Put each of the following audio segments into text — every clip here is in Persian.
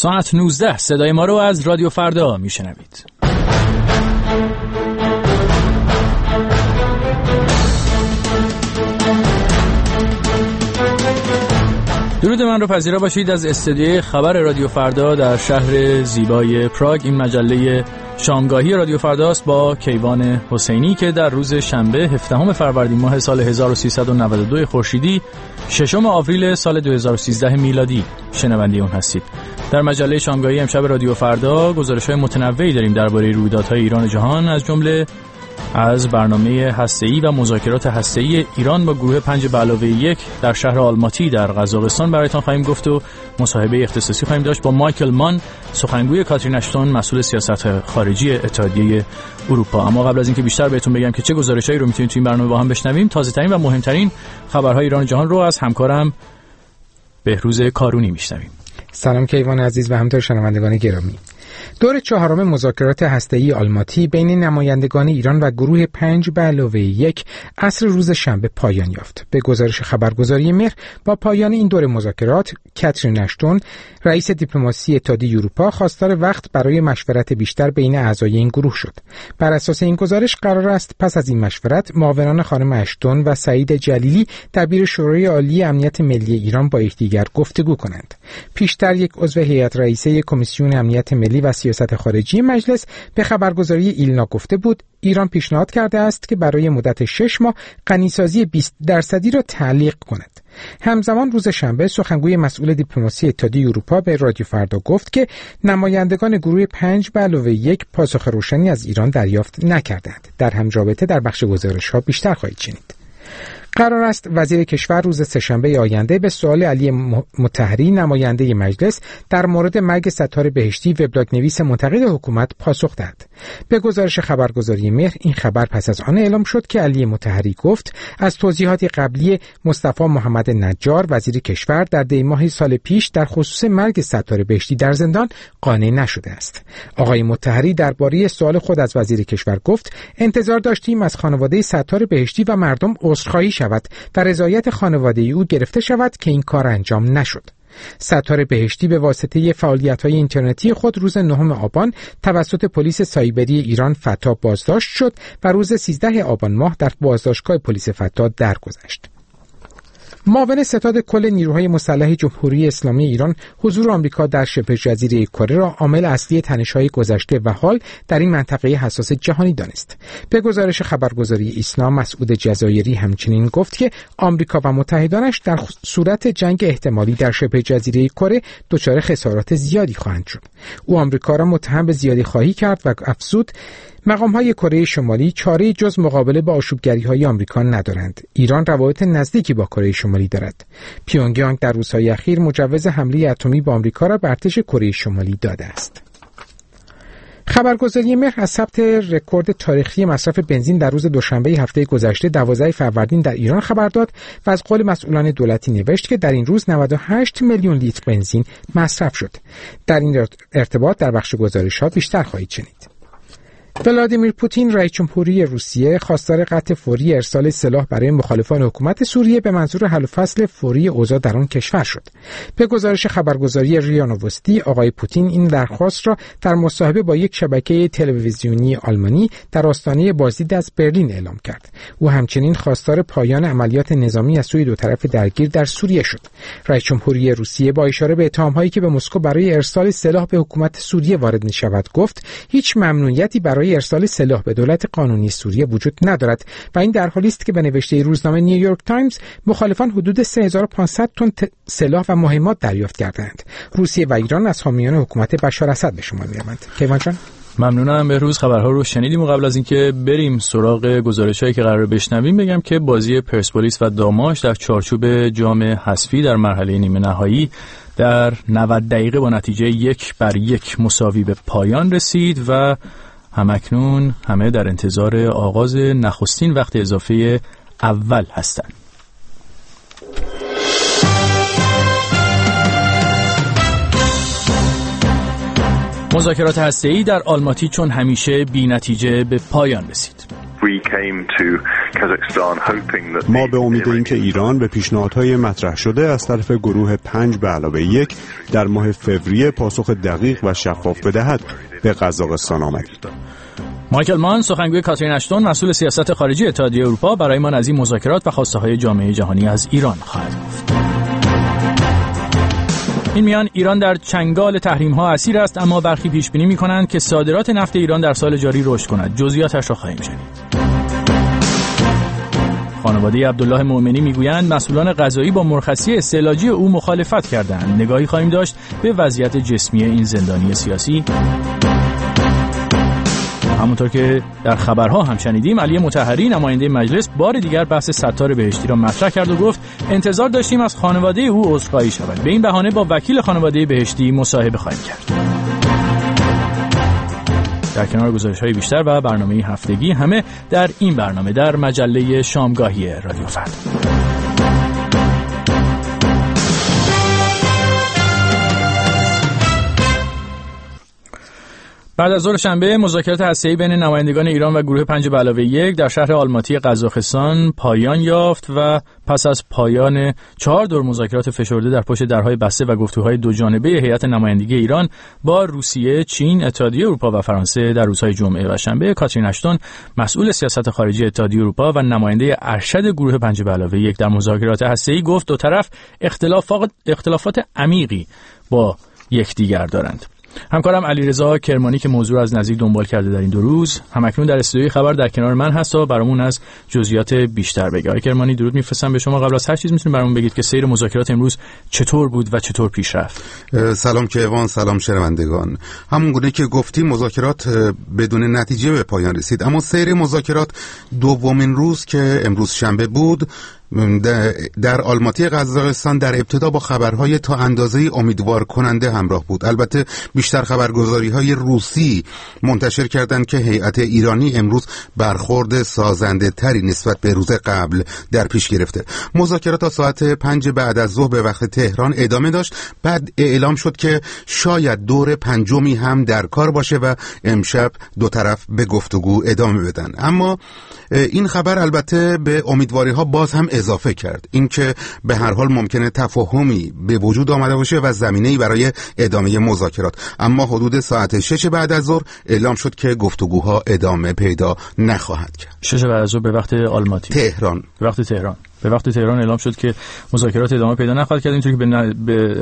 ساعت 19 صدای ما رو از رادیو فردا میشنوید. درود من رو پذیرا باشید از استودیوی خبر رادیو فردا در شهر زیبای پراگ. این مجله شامگاهی رادیو فرداست با کیوان حسینی که در روز شنبه 17 فروردین ماه سال 1392 خورشیدی 6 آوریل سال 2013 میلادی شنونده اون هستید. در مجله شامگاهی امشب رادیو فردا گزارش‌های متنوعی داریم درباره رویدادهای ایران و جهان، از جمله از برنامه هسته‌ای و مذاکرات هسته‌ای ایران با گروه 5+1 در شهر آلماتی در قزاقستان برایتان خواهیم گفت و مصاحبه اختصاصی خواهیم داشت با مایکل مان، سخنگوی کاترین اشتون مسئول سیاست خارجی اتحادیه اروپا. اما قبل از اینکه بیشتر بهتون بگم که چه گزارشایی رو میتونید تو این برنامه با هم بشنویم، تازه‌ترین و مهمترین خبرهای ایران و جهان رو از همکارم بهروز کارونی میشنویم. سلام کیوان عزیز و همینطور شنوندگان گرامی. دور 4 مذاکرات هسته‌ای آلماتی بین نمایندگان ایران و گروه 5+1 عصر روز شنبه پایان یافت. به گزارش خبرگزاری مهر، با پایان این دور مذاکرات، کاترین اشتون، رئیس دیپلماسی اتحادیه اروپا، خواستار وقت برای مشورت بیشتر بین اعضای این گروه شد. بر اساس این گزارش قرار است پس از این مشورت معاونان خانم اشتون و سعید جلیلی دبیر شورای عالی امنیت ملی ایران با یکدیگر گفتگو کنند. پیشتر یک عضو هیئت رئیسه کمیسیون امنیت ملی و سیاست خارجی مجلس به خبرگزاری ایلنا گفته بود ایران پیشنهاد کرده است که برای مدت 6 ماه غنیسازی 20% را تعلیق کند. همزمان روز شنبه سخنگوی مسئول دیپلماسی اتحادیه اروپا به رادیو فردا گفت که نمایندگان گروه 5+1 پاسخ روشنی از ایران دریافت نکردند. در همین رابطه در بخش گزارش‌ها بیشتر خواهید شنید. قرار است وزیر کشور روز سه‌شنبه آینده به سوال علی مطهری نماینده مجلس در مورد مرگ ستار بهشتی وبلاگ نویس منتقد حکومت پاسخ دهد. به گزارش خبرگزاری مهر، این خبر پس از آن اعلام شد که علی مطهری گفت از توضیحات قبلی مصطفی محمد نجار وزیر کشور در دی‌ماه سال پیش در خصوص مرگ ستار بهشتی در زندان قانع نشده است. آقای مطهری درباره سوال خود از وزیر کشور گفت انتظار داشتیم از خانواده ستار بهشتی و مردم عذرخواهی شود و رضایت خانواده او گرفته شود که این کار انجام نشد. ستار بهشتی به واسطه فعالیت‌های اینترنتی خود روز 9 آبان توسط پلیس سایبری ایران فتا بازداشت شد و روز 13 آبان ماه در بازداشتگاه پلیس فتا درگذشت. معاون ستاد کل نیروهای مسلح جمهوری اسلامی ایران حضور آمریکا در شبه جزیره کره را عامل اصلی تنش‌های گذشته و حال در این منطقه حساس جهانی دانست. به گزارش خبرگزاری ایسنا، مسعود جزایری همچنین گفت که آمریکا و متحدانش در صورت جنگ احتمالی در شبه جزیره کره دچار خسارات زیادی خواهند شد. او آمریکا را متهم به زیادی خواهی کرد و افزود مقام‌های کره شمالی چاره‌ای جز مقابله با آشوبگری‌های آمریکا ندارند. ایران روابط نزدیکی با کره شمالی دارد. پیونگیانگ در روزهای اخیر مجوز حمله اتمی به آمریکا را به ارتش کره شمالی داده است. خبرگزاری مهر از ثبت رکورد تاریخی مصرف بنزین در روز دوشنبه هفته گذشته 12 فروردین در ایران خبر داد و از قول مسئولان دولتی نوشت که در این روز 98 میلیون لیتر بنزین مصرف شد. در این ارتباط در بخش گزارش‌ها بیشتر خواهید شنید. ولادیمیر پوتین رئیس جمهوری روسیه خواستار قطع فوری ارسال سلاح برای مخالفان حکومت سوریه به منظور حل و فصل فوری اوضاع در آن کشور شد. به گزارش خبرگزاری ریا نووستی، آقای پوتین این درخواست را در مصاحبه با یک شبکه تلویزیونی آلمانی در آستانه بازدید از برلین اعلام کرد. او همچنین خواستار پایان عملیات نظامی از سوی دو طرف درگیر در سوریه شد. رئیس جمهوری روسیه با اشاره به اتهام‌هایی که به مسکو برای ارسال سلاح به حکومت سوریه وارد می‌شود گفت هیچ ممنوعیتی برای ارسال سلاح به دولت قانونی سوریه وجود ندارد و این در حالی است که به نوشته روزنامه نیویورک تایمز مخالفان حدود 3500 تن سلاح و مهمات دریافت کردند. روسیه و ایران از حامیان حکومت بشار اسد به شمار می‌آیند. کیوان جان، ممنونم. به روز خبرها رو شنیدیم و قبل از اینکه بریم سراغ گزارش‌هایی که قراره بشنویم بگم که بازی پرسپولیس و داماش در چارچوب جام حذفی در مرحله نیمه نهایی در 90 دقیقه با نتیجه 1-1 مساوی به پایان رسید و همکنون همه در انتظار آغاز نخستین وقت اضافه اول هستند. مذاکرات هسته‌ای در آلماتی چون همیشه بی نتیجه به پایان رسید. We came to ما به امید اینکه ایران به پیشنهادهای مطرح شده از طرف گروه 5+1 در ماه فوریه پاسخ دقیق و شفاف بدهد به قزاقستان آمدیم. مایکل مان، سخنگوی کاترین اشتون، مسئول سیاست خارجی اتحادیه اروپا، برای ما از این مذاکرات و خواسته‌های جامعه جهانی از ایران خواهد گفت. این میان ایران در چنگال تحریم‌ها اسیر است، اما برخی پیش‌بینی می‌کنند که صادرات نفت ایران در سال جاری رشد کند. جزئیاتش را خواهیم شنید. خانواده عبدالله مومنی میگویند مسئولان قضایی با مرخصی استعلاجی او مخالفت کردند. نگاهی خواهیم داشت به وضعیت جسمی این زندانی سیاسی. همونطور که در خبرها هم شنیدیم، علی مطهری نماینده مجلس بار دیگر بحث ستار بهشتی را مطرح کرد و گفت انتظار داشتیم از خانواده او عذرخواهی شود. به این بهانه با وکیل خانواده بهشتی مصاحبه خواهیم کرد. در کنار گزارش‌های بیشتر و برنامه هفتگی، همه در این برنامه در مجله شامگاهی رادیو فردا. بعد از ظهر شنبه مذاکرات هسته‌ای بین نمایندگان ایران و گروه 5+1 در شهر آلماتی قزاقستان پایان یافت و پس از پایان 4 دور مذاکرات فشرده در پشت درهای بسته و گفتگوهای دوجانبه هیئت نمایندگی ایران با روسیه، چین، اتحادیه اروپا و فرانسه در روزهای جمعه و شنبه، کاترین اشتون، مسئول سیاست خارجی اتحادیه اروپا و نماینده ارشد گروه 5+1 در مذاکرات هسته‌ای گفت دو طرف اختلافات عمیقی با یکدیگر دارند. همکارم علیرضا کرمانی که موضوع از نزدیک دنبال کرده در این 2 روز، همکنون در استودیوی خبر در کنار من هست و برامون از جزئیات بیشتر بگه. آقای کرمانی، درود میفرستم به شما. قبل از هر چیز میتونید برامون بگید که سیر مذاکرات امروز چطور بود و چطور پیش رفت؟ سلام کیوان، سلام شنوندگان. همونگونه که گفتیم مذاکرات بدون نتیجه به پایان رسید، اما سیر مذاکرات دومین روز که امروز شنبه بود در آلماتی قزاقستان در ابتدا با خبرهای تا اندازه امیدوار کننده همراه بود. البته بیشتر خبرگزاری‌های روسی منتشر کردند که هیئت ایرانی امروز برخورد سازنده تری نسبت به روز قبل در پیش گرفته. مذاکرات تا ساعت 5 بعد از ظهر به وقت تهران ادامه داشت. بعد اعلام شد که شاید دور 5می هم در کار باشه و امشب دو طرف به گفتگو ادامه بدن. اما این خبر البته به امیدواری‌ها باز هم اضافه کرد، اینکه به هر حال ممکنه تفاهمی به وجود آمده باشه و زمینه‌ای برای ادامه مذاکرات. اما حدود ساعت 6 بعد از ظهر اعلام شد که گفتگوها ادامه پیدا نخواهد کرد. 6 بعد از ظهر به وقت آلماتی، تهران. به وقت تهران اعلام شد که مذاکرات ادامه پیدا نخواهد کرد. اینطوری که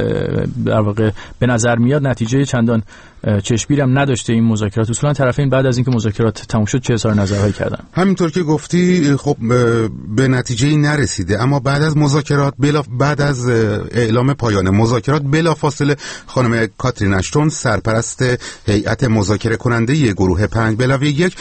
در واقع به نظر میاد نتیجه چندان چشمگیری هم نداشته این مذاکرات. اصولا طرفین بعد از اینکه مذاکرات تموم شد چه اظهار نظرهایی کردن؟ همینطور که گفتی خب به نتیجه‌ای نرسیده، اما بعد از مذاکرات بعد از اعلام پایان مذاکرات بلافاصله خانم کاترین اشتون، سرپرست هیئت مذاکره کننده گروه 5+1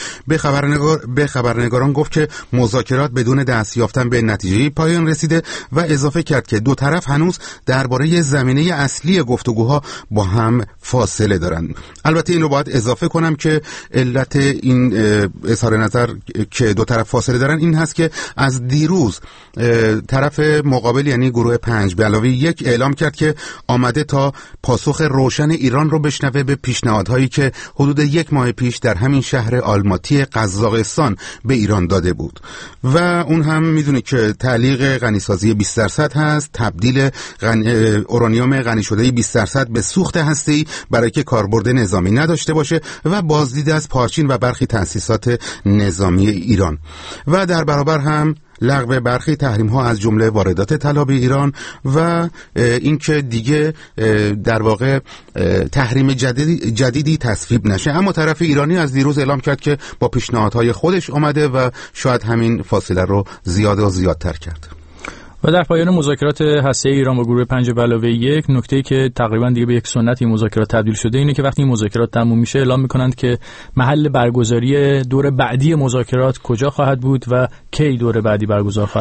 به خبرنگاران گفت که مذاکرات بدون دست یافتن به نتیجه پایان رسیده و اظافه کرد که دو طرف هنوز درباره زمینه اصلی گفتگوها با هم فاصله دارند. البته این رو باید اضافه کنم که علت این اظهار نظر که دو طرف فاصله دارن این هست که از دیروز طرف مقابل یعنی گروه 5+1 اعلام کرد که آمده تا پاسخ روشن ایران رو بشنوه به پیشنهادهایی که حدود 1 ماه پیش در همین شهر آلماتی قزاقستان به ایران داده بود و اون هم میدونه که تعلیق غنیسازی 20% هست، تبدیل اورانیوم غنی شده 20% به سوخت هسته‌ای برای که کاربرد نظامی نداشته باشه و بازدید از پارچین و برخی تأسیسات نظامی ایران و در برابر هم لغو برخی تحریم‌ها از جمله واردات طلا به ایران و اینکه دیگه در واقع تحریم جدیدی تصویب نشه. اما طرف ایرانی از دیروز اعلام کرد که با پیشنهادهای خودش آمده و شاید همین فاصله رو زیاد و زیادتر کرد. و در پایان مذاکرات هسته‌ای ایران با گروه 5+1 نکته‌ای که تقریبا دیگه به یک سنت این مذاکرات تبدیل شده اینه که وقتی این مذاکرات تموم میشه اعلام میکنند که محل برگزاری دور بعدی مذاکرات کجا خواهد بود و کی دور بعدی برگزار خواهد شد.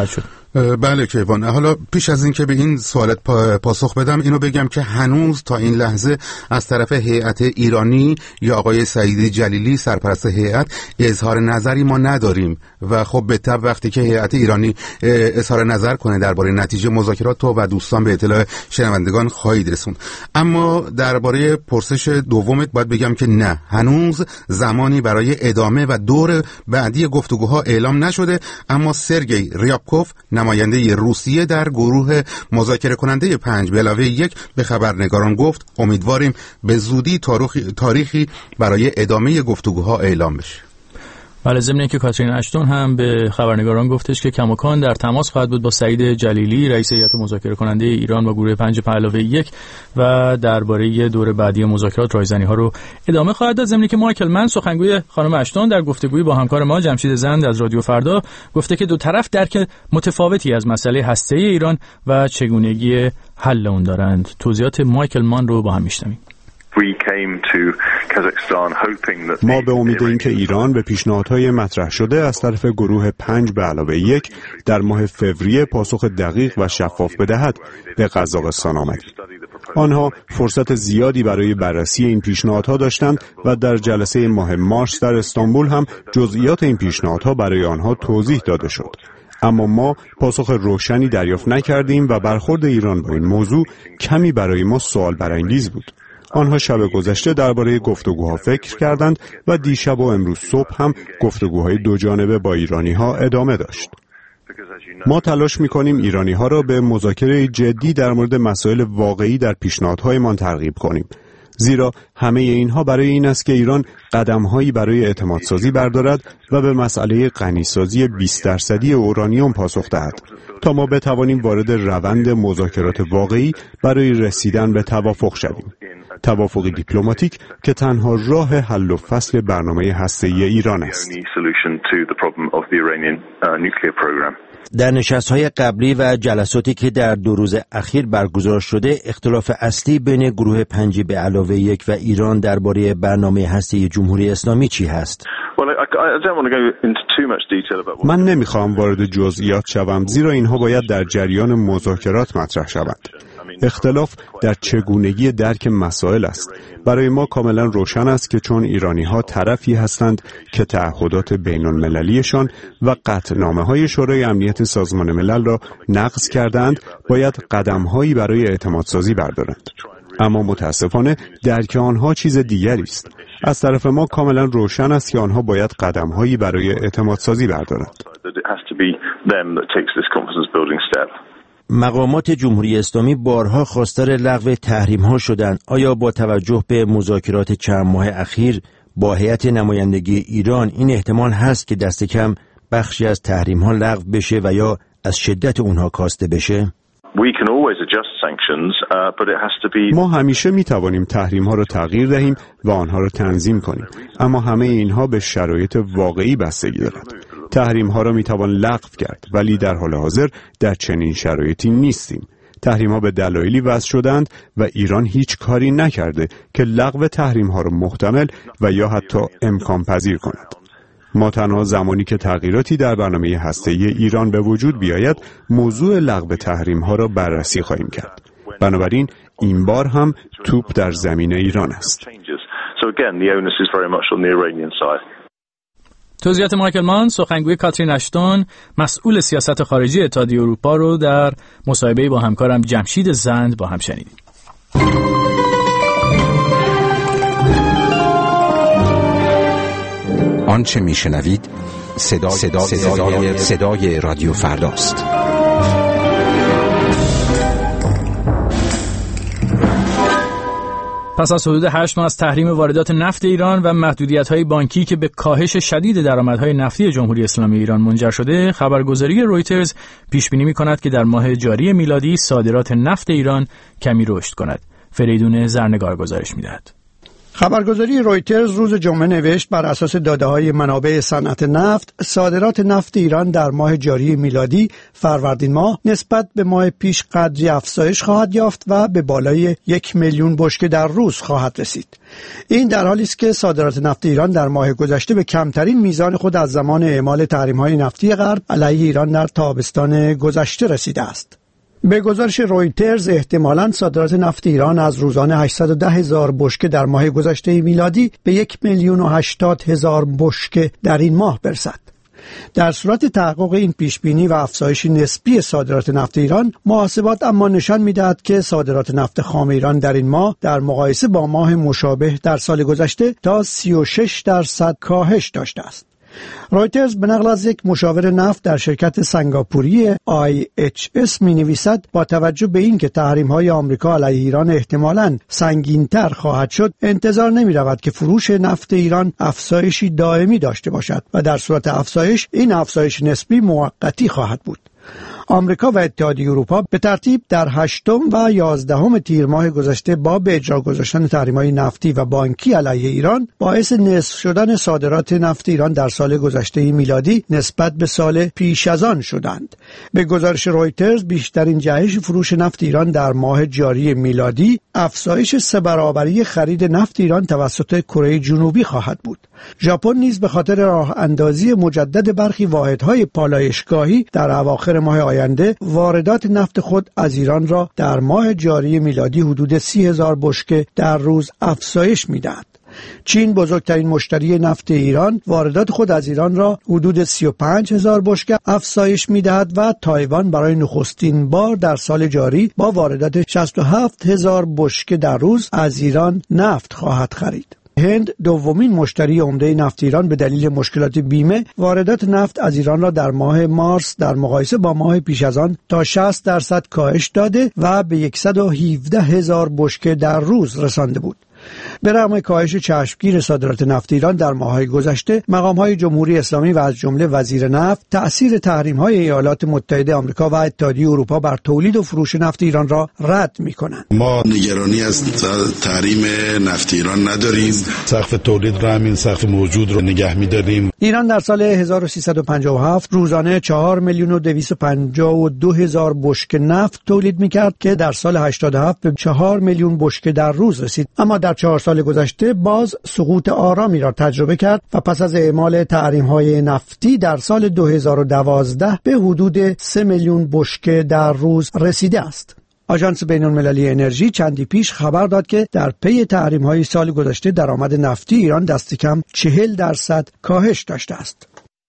بله کیوان، حالا پیش از این که به این سوالت پاسخ بدم اینو بگم که هنوز تا این لحظه از طرف هیئت ایرانی یا آقای سعیدی جلیلی سرپرست هیئت اظهار نظری ما نداریم و خب به طب وقتی که هیئت ایرانی اظهار نظر کنه درباره نتیجه مذاکرات تو و دوستان به اطلاع شنوندگان خواهید رسوند. اما درباره پرسش دومت باید بگم که نه، هنوز زمانی برای ادامه و دور بعدی گفتگوها اعلام نشده، اما سرگئی ریابکوف نماینده روسیه در گروه مذاکره کننده 5+1 به خبرنگاران گفت امیدواریم به زودی تاریخی برای ادامه گفتگوها اعلام بشه. بله، ضمن اینکه کاترین اشتون هم به خبرنگاران گفتش که کماکان در تماس خواهد بود با سعید جلیلی رئیس هیئت مذاکره کننده ایران و گروه 5+1 و درباره دور بعدی مذاکرات رایزنی‌ها رو ادامه خواهد داد. ضمن اینکه مایکل من سخنگوی خانم اشتون در گفتگویی با همکار ما جمشید زند از رادیو فردا گفته که دو طرف درک متفاوتی از مسئله هسته‌ای ایران و چگونگی حل اون دارند. توضیحات مایکل من رو با هم میشنویم. ما به امید اینکه ایران به پیشنهادهای مطرح شده از طرف گروه 5+1 در ماه فوریه پاسخ دقیق و شفاف بدهد به قزاقستان آمدیم. آنها فرصت زیادی برای بررسی این پیشنهادها داشتند و در جلسه ماه مارس در استانبول هم جزئیات این پیشنهادها برای آنها توضیح داده شد. اما ما پاسخ روشنی دریافت نکردیم و برخورد ایران با این موضوع کمی برای ما سوال برانگیز بود. آنها شب گذشته درباره گفتگوها فکر کردند و دیشب و امروز صبح هم گفتگوهای دو جانبه با ایرانی‌ها ادامه داشت. ما تلاش می‌کنیم ایرانی‌ها را به مذاکره جدی در مورد مسائل واقعی در پیشنهادهایمان ترغیب کنیم. زیرا همه اینها برای این است که ایران قدم‌هایی برای اعتمادسازی بردارد و به مسئله غنیسازی 20% اورانیوم پاسخ دهد تا ما بتوانیم وارد روند مذاکرات واقعی برای رسیدن به توافق شویم. توافقی دیپلماتیک که تنها راه حل و فصل برنامه هسته‌ای ایران است. در نشست‌های قبلی و جلساتی که در 2 روز اخیر برگزار شده، اختلاف اصلی بین گروه 5+1 و ایران درباره برنامه هسته‌ای جمهوری اسلامی چی هست؟ من نمیخوام وارد جزئیات شوم، زیرا اینها باید در جریان مذاکرات مطرح شوند. اختلاف در چگونگی درک مسائل است. برای ما کاملا روشن است که چون ایرانی‌ها طرفی هستند که تعهدات بین‌المللیشان و قطعنامه‌های شورای امنیت سازمان ملل را نقض کردند، باید قدم‌هایی برای اعتمادسازی بردارند. اما متاسفانه درک آنها چیز دیگری است. از طرف ما کاملا روشن است که آنها باید قدم‌هایی برای اعتمادسازی بردارند. مقامات جمهوری اسلامی بارها خواستار لغو تحریم‌ها شدند. آیا با توجه به مذاکرات چند ماه اخیر با هیئت نمایندگی ایران این احتمال هست که دست کم بخشی از تحریم‌ها لغو بشه و یا از شدت اونها کاسته بشه؟ ما همیشه می توانیم تحریم‌ها را تغییر دهیم و آنها را تنظیم کنیم، اما همه اینها به شرایط واقعی بستگی دارد. تحریم‌ها را می توان لغو کرد، ولی در حال حاضر در چنین شرایطی نیستیم. تحریم‌ها به دلایلی وضع شدند و ایران هیچ کاری نکرده که لغو تحریم‌ها را محتمل و یا حتی امکان پذیر کند. ما تنها زمانی که تغییراتی در برنامه هسته‌ای ایران به وجود بیاید، موضوع لغو تحریم‌ها را بررسی خواهیم کرد. بنابراین این بار هم توپ در زمین ایران است. توضیحات مایکل مان، سخنگوی کاترین اشتون، مسئول سیاست خارجی اتحادیه اروپا، رو در مصاحبه‌ای با همکارم جمشید زند با هم شنیدیم. آنچه میشنوید صدای رادیو فرداست. پس از حدود 8 ماه از تحریم واردات نفت ایران و محدودیت‌های بانکی که به کاهش شدید درآمدهای نفتی جمهوری اسلامی ایران منجر شده، خبرگزاری رویترز پیش‌بینی می‌کند که در ماه جاری میلادی صادرات نفت ایران کمی رشد کند. فریدون زرنگار گزارش می‌دهد. خبرگزاری رویترز روز جمعه نوشت بر اساس داده‌های منابع صنعت نفت، صادرات نفت ایران در ماه جاری میلادی فروردین ماه نسبت به ماه پیش قدری افزایش خواهد یافت و به بالای 1 میلیون بشکه در روز خواهد رسید. این در حالی است که صادرات نفت ایران در ماه گذشته به کمترین میزان خود از زمان اعمال تحریم‌های نفتی غرب علیه ایران در تابستان گذشته رسیده است. به گزارش رویترز احتمالاً صادرات نفت ایران از روزانه 810,000 بشکه در ماه گذشته میلادی به 1,080,000 بشکه در این ماه برسد. در صورت تحقق این پیشبینی و افزایش نسبی صادرات نفت ایران، محاسبات اما نشان می‌دهد که صادرات نفت خام ایران در این ماه در مقایسه با ماه مشابه در سال گذشته تا 36% کاهش داشته است. رویترز به نقل از یک مشاور نفت در شرکت سنگاپوری IHS می‌نویسد با توجه به اینکه تحریم‌های آمریکا علیه ایران احتمالاً سنگین‌تر خواهد شد، انتظار نمی‌رود که فروش نفت ایران افزایشی دائمی داشته باشد و در صورت افزایش این افزایش نسبی موقتی خواهد بود. آمریکا و اتحادیه اروپا به ترتیب در 8 و 11 تیر ماه گذشته با به اجرا گذاشتن تحریم‌های نفتی و بانکی علیه ایران باعث نصف شدن صادرات نفت ایران در سال گذشته میلادی نسبت به سال پیش از آن شدند. به گزارش رویترز بیشترین جهش فروش نفت ایران در ماه جاری میلادی افزایش 3 برابری خرید نفت ایران توسط کره جنوبی خواهد بود. ژاپن نیز به خاطر راه اندازی مجدد برخی واحدهای پالایشگاهی در اواخر ماه آینده واردات نفت خود از ایران را در ماه جاری میلادی حدود 30,000 بشکه در روز افزایش می‌دهد. چین بزرگترین مشتری نفت ایران واردات خود از ایران را حدود 35,000 بشکه افزایش می‌دهد و تایوان برای نخستین بار در سال جاری با واردات 67,000 بشکه در روز از ایران نفت خواهد خرید. هند دومین مشتری عمده نفت ایران به دلیل مشکلات بیمه واردات نفت از ایران را در ماه مارس در مقایسه با ماه پیش از آن تا 60% کاهش داده و به 117,000 بشکه در روز رسانده بود. به رغم کاهش چشمگیر صادرات نفت ایران در ماه‌های گذشته، مقام‌های جمهوری اسلامی و از جمله وزیر نفت تأثیر تحریم‌های ایالات متحده آمریکا و اتحادیه اروپا بر تولید و فروش نفت ایران را رد می‌کنند. ما نگرانی از تحریم نفت ایران نداریم. سقف تولید را همین سقف موجود رو نگه می‌داریم. ایران در سال 1357 روزانه 4,252,000 بشکه نفت تولید می‌کرد که در سال 87 به 4 میلیون بشکه در روز رسید. اما در 4 سال گذشته باز سقوط آرامی را تجربه کرد و پس از اعمال تحریم‌های نفتی در سال 2012 به حدود 3 میلیون بشکه در روز رسیده است. آژانس بین‌المللی انرژی چندی پیش خبر داد که در پی تحریم‌های سال گذشته درآمد نفتی ایران دست کم 40% کاهش داشته است.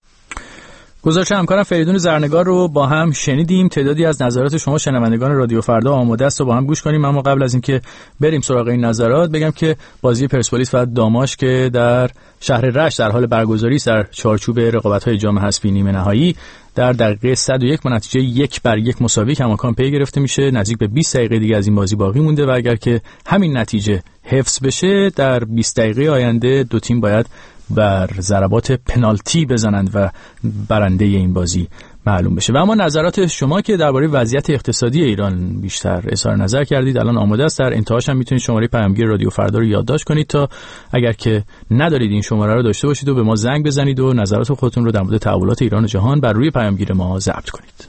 گزارش همکارم فریدون زرنگار رو با هم شنیدیم. تعدادی از نظرات شما شنوندگان رادیو فردا آماده است و با هم گوش کنیم. اما قبل از اینکه بریم سراغ این نظرات بگم که بازی پرسپولیس و داماش که در شهر رشت در حال برگزاری است در چارچوب رقابت‌های جام حذفی نیمه نهایی در دقیقه 101 با نتیجه 1-1 مساوی کماکان پی گرفته میشه. نزدیک به 20 دقیقه دیگه از این بازی باقی مونده و اگر که همین نتیجه حفظ بشه در 20 دقیقه آینده دو تیم باید بر ضربات پنالتی بزنند و برنده این بازی معلوم بشه. و اما نظرات شما که درباره وضعیت اقتصادی ایران بیشتر اظهار نظر کردید الان آماده است. در انتهاش هم میتونید شماره پیامگیر رادیو فردا رو یادداشت کنید تا اگر که ندارید این شماره رو داشته باشید و به ما زنگ بزنید و نظرات خودتون رو در مورد تحولات ایران و جهان بر روی پیامگیر ما ضبط کنید.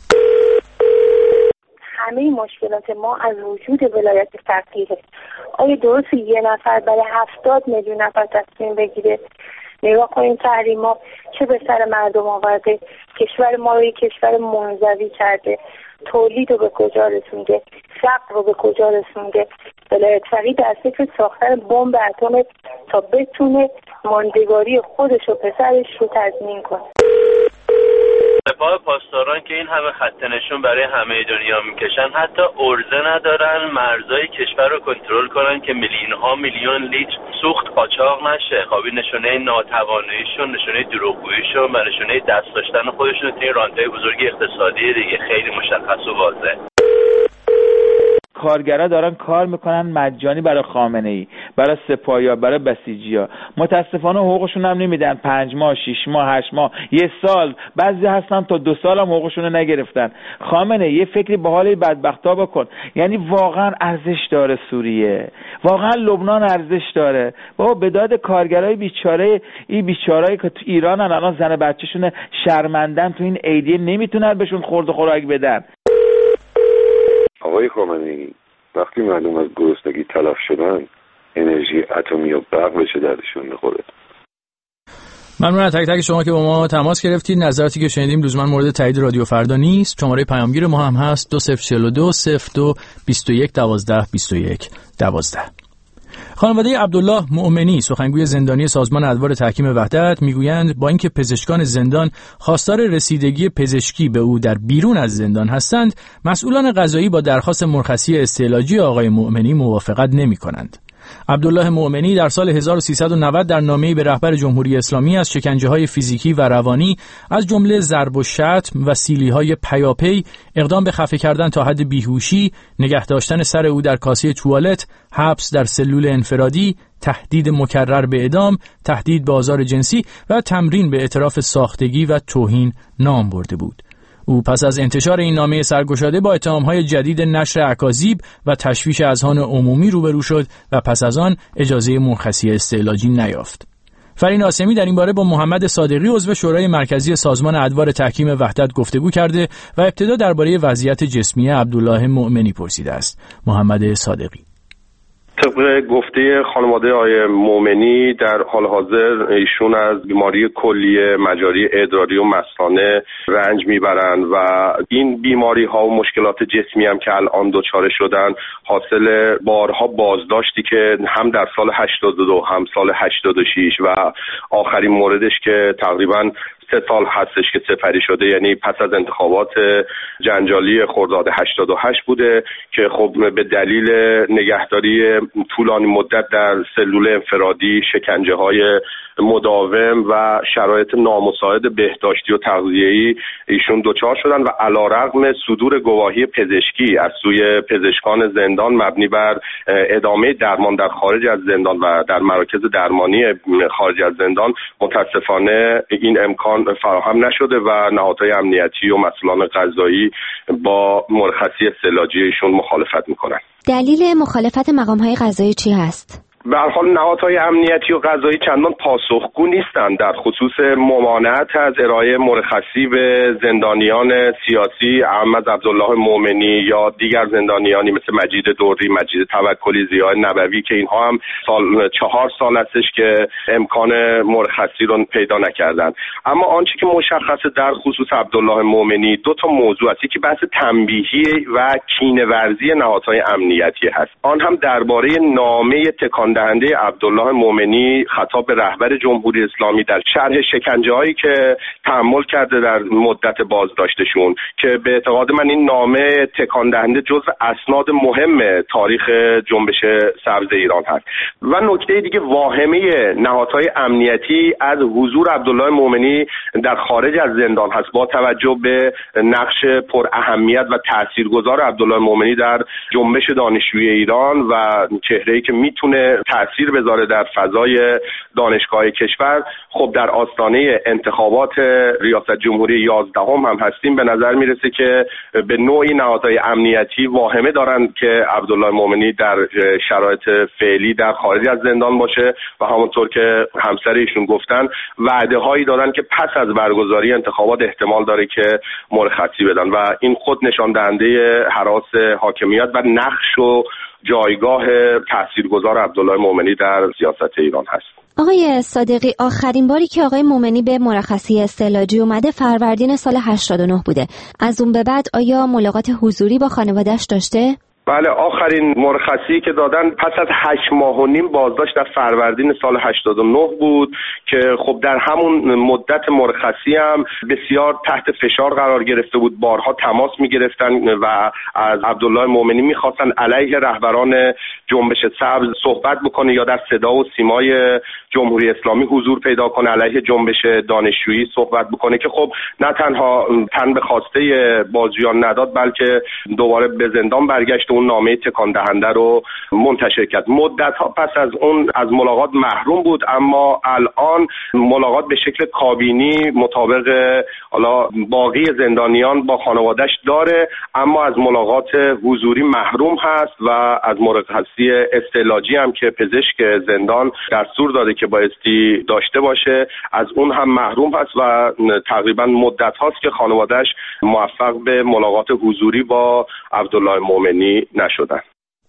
همه مشکلات ما از وجود ولایت فقیره. آیا درست یه نفر برای 70 میلیون نفر تصمیم بگیره؟ نگاه کنیم تحریما چه به سر مردم آورده، کشور ما رو یک کشور منزوی کرده، تولید رو به کجا رسونده، فقر رو به کجا رسونده. ولایت فقیه در فکر ساختن بمب اتم تا بتونه ماندگاری خودش و پسرش رو تضمین کنه. سپاه پاسداران که این همه خط نشون برای همه دنیا میکشن حتی ارزه ندارن مرزهای کشور رو کنترل کنن که میلیون لیتر سوخت قاچاق نشه. خب این نشونه ناتوانیشون، نشونه دروغگوییشون و نشونه دست داشتن خودشون توی رانتای بزرگی اقتصادی دیگه خیلی مشخص و واضحه. کارگرا دارن کار میکنن مجانی برای خامنه‌ای، برای سپاهیا، برای بسیجیا. متاسفانه حقوقشون هم نمیدن. 5 ماه، 6 ماه، 8 ماه، 1 سال، بعضی هستن تا 2 سال هم حقوقشون رو نگرفتن. خامنه یه فکری به حال بدبختا بکن. یعنی واقعا ارزش داره سوریه، واقعا لبنان ارزش داره. بابا به داد کارگرای بیچاره، این بیچارهایی که تو ایرانن الان زن بچه‌شون شرمندن، تو این عیدیه نمیتونن بهشون خورد و خوراک بدن. آقای خامنه‌ای وقتی مردم از گرسنگی تلف شدن، انرژی اتمی و برق به چه دردشون میخوره؟ ممنون از تک تک شما که با ما تماس گرفتید. نظراتی که شنیدیم لزوما مورد تایید رادیو فردا نیست. شماره پیامگیر ما هم هست 2042 02 21 12 21 12. خانواده عبدالله مؤمنی، سخنگوی زندانی سازمان ادوار تحکیم وحدت، میگویند با اینکه پزشکان زندان خواستار رسیدگی پزشکی به او در بیرون از زندان هستند، مسئولان قضایی با درخواست مرخصی استعلاجی آقای مؤمنی موافقت نمی‌کنند. عبدالله مؤمنی در سال 1390 در نامه‌ای به رهبر جمهوری اسلامی از شکنجه‌های فیزیکی و روانی از جمله ضرب و شتم و سیلی‌های پیاپی، اقدام به خفه کردن تا حد بیهوشی، نگه داشتن سر او در کاسه توالت، حبس در سلول انفرادی، تهدید مکرر به اعدام، تهدید به آزار جنسی و تمرین به اعتراف ساختگی و توهین نام برده بود. او پس از انتشار این نامه سرگشاده با اتهام‌های جدید نشر اکاذیب و تشویش اذهان عمومی روبرو شد و پس از آن اجازه مرخصی استعلاجی نیافت. فرین آسمی در این باره با محمد صادقی عضو شورای مرکزی سازمان ادوار تحکیم وحدت گفتگو کرده و ابتدا درباره وضعیت جسمی عبدالله مؤمنی پرسیده است. محمد صادقی: طبق گفته خانواده آقای مؤمنی در حال حاضر ایشون از بیماری کلیه مجاری ادراری و مثانه رنج میبرند و این بیماری ها و مشکلات جسمی هم که الان دچار شدن حاصل بارها بازداشتی که هم در سال 82 هم سال 86 و آخرین موردش که تقریبا 3 سال هستش که سپری شده، یعنی پس از انتخابات جنجالی خرداد 88 بوده که خب به دلیل نگهداری طولانی مدت در سلول انفرادی، شکنجه‌های مداوم و شرایط نامساعد بهداشتی و تغذیه‌ای ایشون دچار شدن و علیرغم صدور گواهی پزشکی از سوی پزشکان زندان مبنی بر ادامه درمان در خارج از زندان و در مراکز درمانی خارج از زندان، متاسفانه این امکان فراهم نشده و نهادهای امنیتی و مسئولان قضایی با مرخصی استعلاجی ایشون مخالفت میکنن. دلیل مخالفت مقام‌های قضایی چی هست؟ به هر حال نهادهای امنیتی و قضایی چندان پاسخگو نیستند در خصوص ممانعت از ارائه مرخصی به زندانیان سیاسی احمد عبدالله مؤمنی یا دیگر زندانیانی مثل مجید دوری، مجید توکلی، ضیاء نبوی که اینها هم 4 سال هستش که امکان مرخصی رو پیدا نکردند. اما آنچه که مشخصه در خصوص عبدالله مؤمنی 2 موضوع است. یکی بحث تنبیهی و کینه‌ورزی نهادهای امنیتی هست. آن هم درباره نامه تکان دهنده عبدالله مؤمنی خطاب به رهبر جمهوری اسلامی در شرح شکنجه‌هایی که تحمل کرده در مدت بازداشتشون که به اعتقاد من این نامه تکان دهنده جزء اسناد مهم تاریخ جنبش سبز ایران هست. و نکته دیگه واهمه نهادهای امنیتی از حضور عبدالله مؤمنی در خارج از زندان هست با توجه به نقش پر اهمیت و تاثیرگذار عبدالله مؤمنی در جنبش دانشجویی ایران و چهره‌ای که میتونه تأثیر بذاره در فضای دانشگاه کشور. خب در آستانه انتخابات ریاست جمهوری 11 هم هستیم. به نظر میرسه که به نوعی نهادهای امنیتی واهمه دارند که عبدالله مؤمنی در شرایط فعلی در خارج از زندان باشه و همونطور که همسر ایشون گفتن وعده هایی دادن که پس از برگزاری انتخابات احتمال داره که مرخصی بدن و این خود نشان دهنده هراس حاکمیت و نقش و جایگاه تاثیرگذار عبدالله مؤمنی در سیاست ایران هست. آقای صادقی، آخرین باری که آقای مؤمنی به مرخصی استعلاجی اومده فروردین سال 89 بوده. از اون به بعد آیا ملاقات حضوری با خانواده‌اش داشته؟ بله، آخرین مرخصی که دادن پس از 8 ماه و نیم بازداشت در فروردین سال 89 بود که خب در همون مدت مرخصی هم بسیار تحت فشار قرار گرفته بود. بارها تماس می‌گرفتن و از عبدالله مؤمنی می‌خواستن علیه رهبران جنبش سبز صحبت بکنه یا در صدا و سیمای جمهوری اسلامی حضور پیدا کنه، علیه جنبش دانشجویی صحبت بکنه که خب نه تنها تن به خواسته بازجویان نداد بلکه دوباره به زندان برگشت. اون نامه تکان دهنده رو منتشر کرد. مدت‌ها پس از اون از ملاقات محروم بود، اما الان ملاقات به شکل کابینی مطابق حالا باقی زندانیان با خانواده‌اش داره، اما از ملاقات حضوری محروم هست و از مرخصی استعلاجی هم که پزشک زندان دستور داده که بایستی داشته باشه از اون هم محروم هست و تقریبا مدت هاست که خانواده‌اش موفق به ملاقات حضوری با عبدالله مومنی نشدن.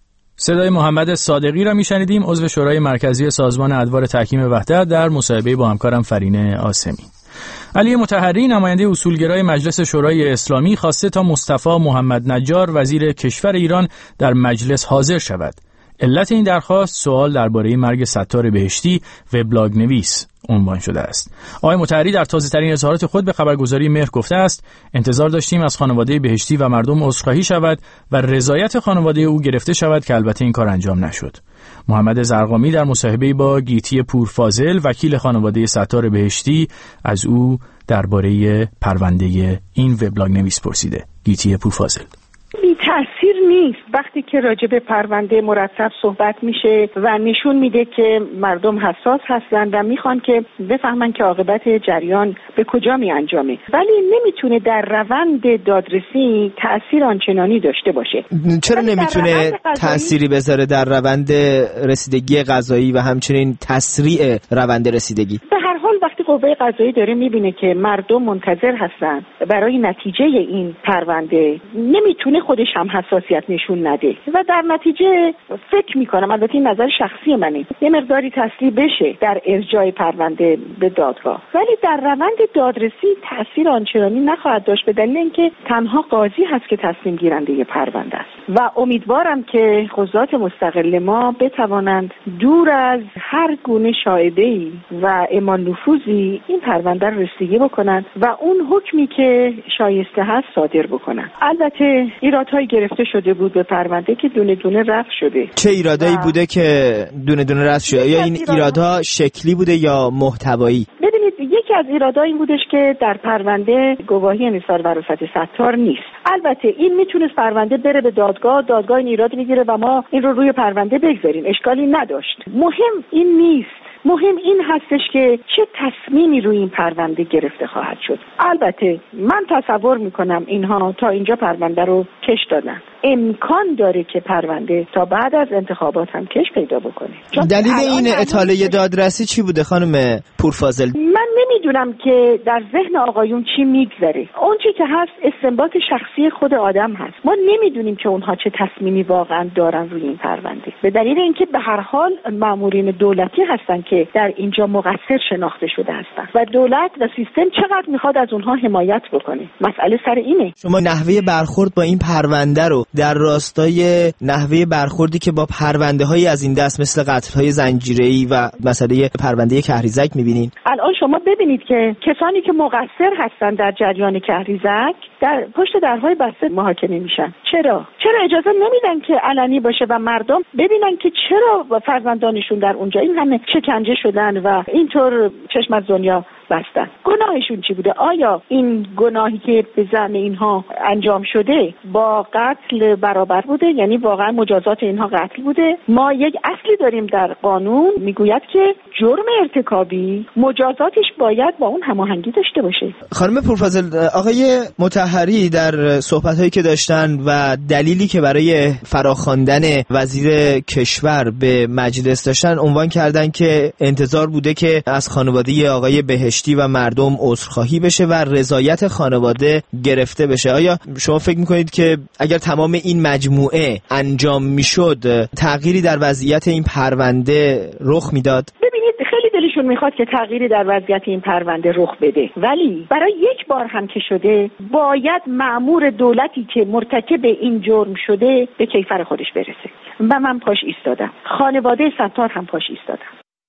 صدای محمد صادقی را میشنیدیم، عضو شورای مرکزی سازمان ادوار تحکیم وحدت در مصاحبه با همکارم فرینه آسمی. علی مطهری نماینده اصولگرای مجلس شورای اسلامی خواسته تا مصطفی محمد نجار وزیر کشور ایران در مجلس حاضر شود. علت این درخواست سوال درباره مرگ ستار بهشتی وبلاگ نویس عنوان شده است. آقای مطهری در تازه‌ترین اظهارات خود به خبرگزاری مهر گفته است انتظار داشتیم از خانواده بهشتی و مردم عذرخواهی شود و رضایت خانواده او گرفته شود که البته این کار انجام نشد. محمد زرقامی در مصاحبه با گیتی پورفاضل وکیل خانواده ستار بهشتی از او درباره پرونده این وبلاگ نویس پرسیده. گیتی پورفاضل: بی تأثیر نیست وقتی که راجع به پرونده مرتب صحبت میشه و نشون میده که مردم حساس هستن و میخوان که بفهمن که عاقبت جریان به کجا می انجامه، ولی نمیتونه در روند دادرسی تأثیر آنچنانی داشته باشه. چرا نمیتونه تأثیری بذاره در روند رسیدگی قضایی و همچنین تسریع روند رسیدگی؟ به هر حال وقتی قوه قضایی داره میبینه که مردم منتظر هستن برای نتیجه این پرونده، نمیتونه خودش هم حساسیت نشون نده و در نتیجه فکر میکنم، البته این نظر شخصی منه، یه مقداری تسریع بشه در ارجاع پرونده به دادگاه، ولی در روند دادرسی تأثیر آنچنانی نخواهد داشت به دلیل اینکه تنها قاضی هست که تصمیم گیرنده یه پرونده است و امیدوارم که قضات مستقل ما بتوانند دور از هر گونه شایبه‌ای و اعمال نفوذی این پرونده رو رسیدگی بکنند و اون حکمی که شایسته هست صادر بکنند. البته ایرادهایی گرفته شده بود به پرونده که دونه دونه رفع شده. چه ایرادایی بوده که دونه دونه رفع شده؟ یا این ایرادها شکلی بوده یا محتوایی؟ ببینید، یکی از ایرادها این بودش که در پرونده گواهی نثار وراثت ستار نیست. البته این میتونست پرونده بره به دادگاه این ایراد میگیره و ما این رو روی پرونده بگذاریم، اشکالی نداشت. مهم این نیست، مهم این هستش که چه تصمیمی روی این پرونده گرفته خواهد شد. البته من تصور میکنم اینها تا اینجا پرونده رو کش دادن، امکان داره که پرونده تا بعد از انتخابات هم کش پیدا بکنه. دلیل این اطاله دادرسی چی بوده خانم پورفاضل؟ من نمیدونم که در ذهن آقایون چی میگذره. اون چی که هست استنباط شخصی خود آدم هست. ما نمیدونیم که اونها چه تصمیمی واقعا دارن روی این پرونده، به دلیل اینکه به هر حال مامورین دولتی هستن که در اینجا مقصر شناخته شده هستن و دولت و سیستم چقدر میخواد از اونها حمایت بکنه. مسئله سر اینه. شما نحوه برخورد با این پرونده رو در راستای نحوه برخوردی که با پرونده‌های از این دست مثل قتل‌های زنجیره‌ای و مسئله پرونده کهریزک می‌بینین؟ الان شما ببینید که کسانی که مقصر هستن در جریان کهریزک در پشت درهای بسته محاکمه میشن. چرا اجازه نمیدن که علنی باشه و مردم ببینن که چرا فرزندانشون در اونجا این همه شکنجه شدن و اینطور چشم از دنیا بستن؟ گناهشون چی بوده؟ آیا این گناهی که به زعم اینها انجام شده با قتل برابر بوده؟ یعنی واقعا مجازات اینها قتل بوده؟ ما یک اصلی داریم در قانون میگوید که جرم ارتکابی مجازاتش باید با اون هماهنگی داشته باشه. خانم پورفاضل، آقای مطهری در صحبت‌هایی که داشتن و دلیلی که برای فراخواندن وزیر کشور به مجلس داشتن عنوان کردن که انتظار بوده که از خانواده آقای بهشتی و مردم عذرخواهی بشه و رضایت خانواده گرفته بشه. آیا شما فکر می‌کنید که اگر تمام این مجموعه انجام میشد تغییری در وضعیت این پرونده رخ میداد؟ ببینید، خیلی دلشون میخواد که تغییری در وضعیت این پرونده رخ بده، ولی برای یک بار هم که شده باید مأمور دولتی که مرتکب این جرم شده به کیفر خودش برسه و من پاش ایستادم، خانواده ستار هم پاش ایستادم.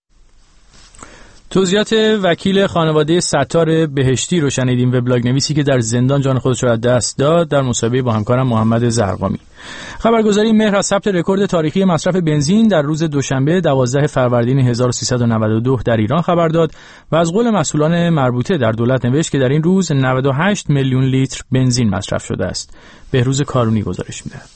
توضیحات وکیل خانواده ستار بهشتی رو شنیدیم، وبلاگ نویسی که در زندان جان خودش را از دست داد، در مصاحبه با همکارم محمد زرقامی. خبرگزاری مهر از ثبت رکورد تاریخی مصرف بنزین در روز دوشنبه 12 فروردین 1392 در ایران خبر داد و از قول مسئولان مربوطه در دولت نوشت که در این روز 98 میلیون لیتر بنزین مصرف شده است. بهروز کارونی گزارش می‌دهد.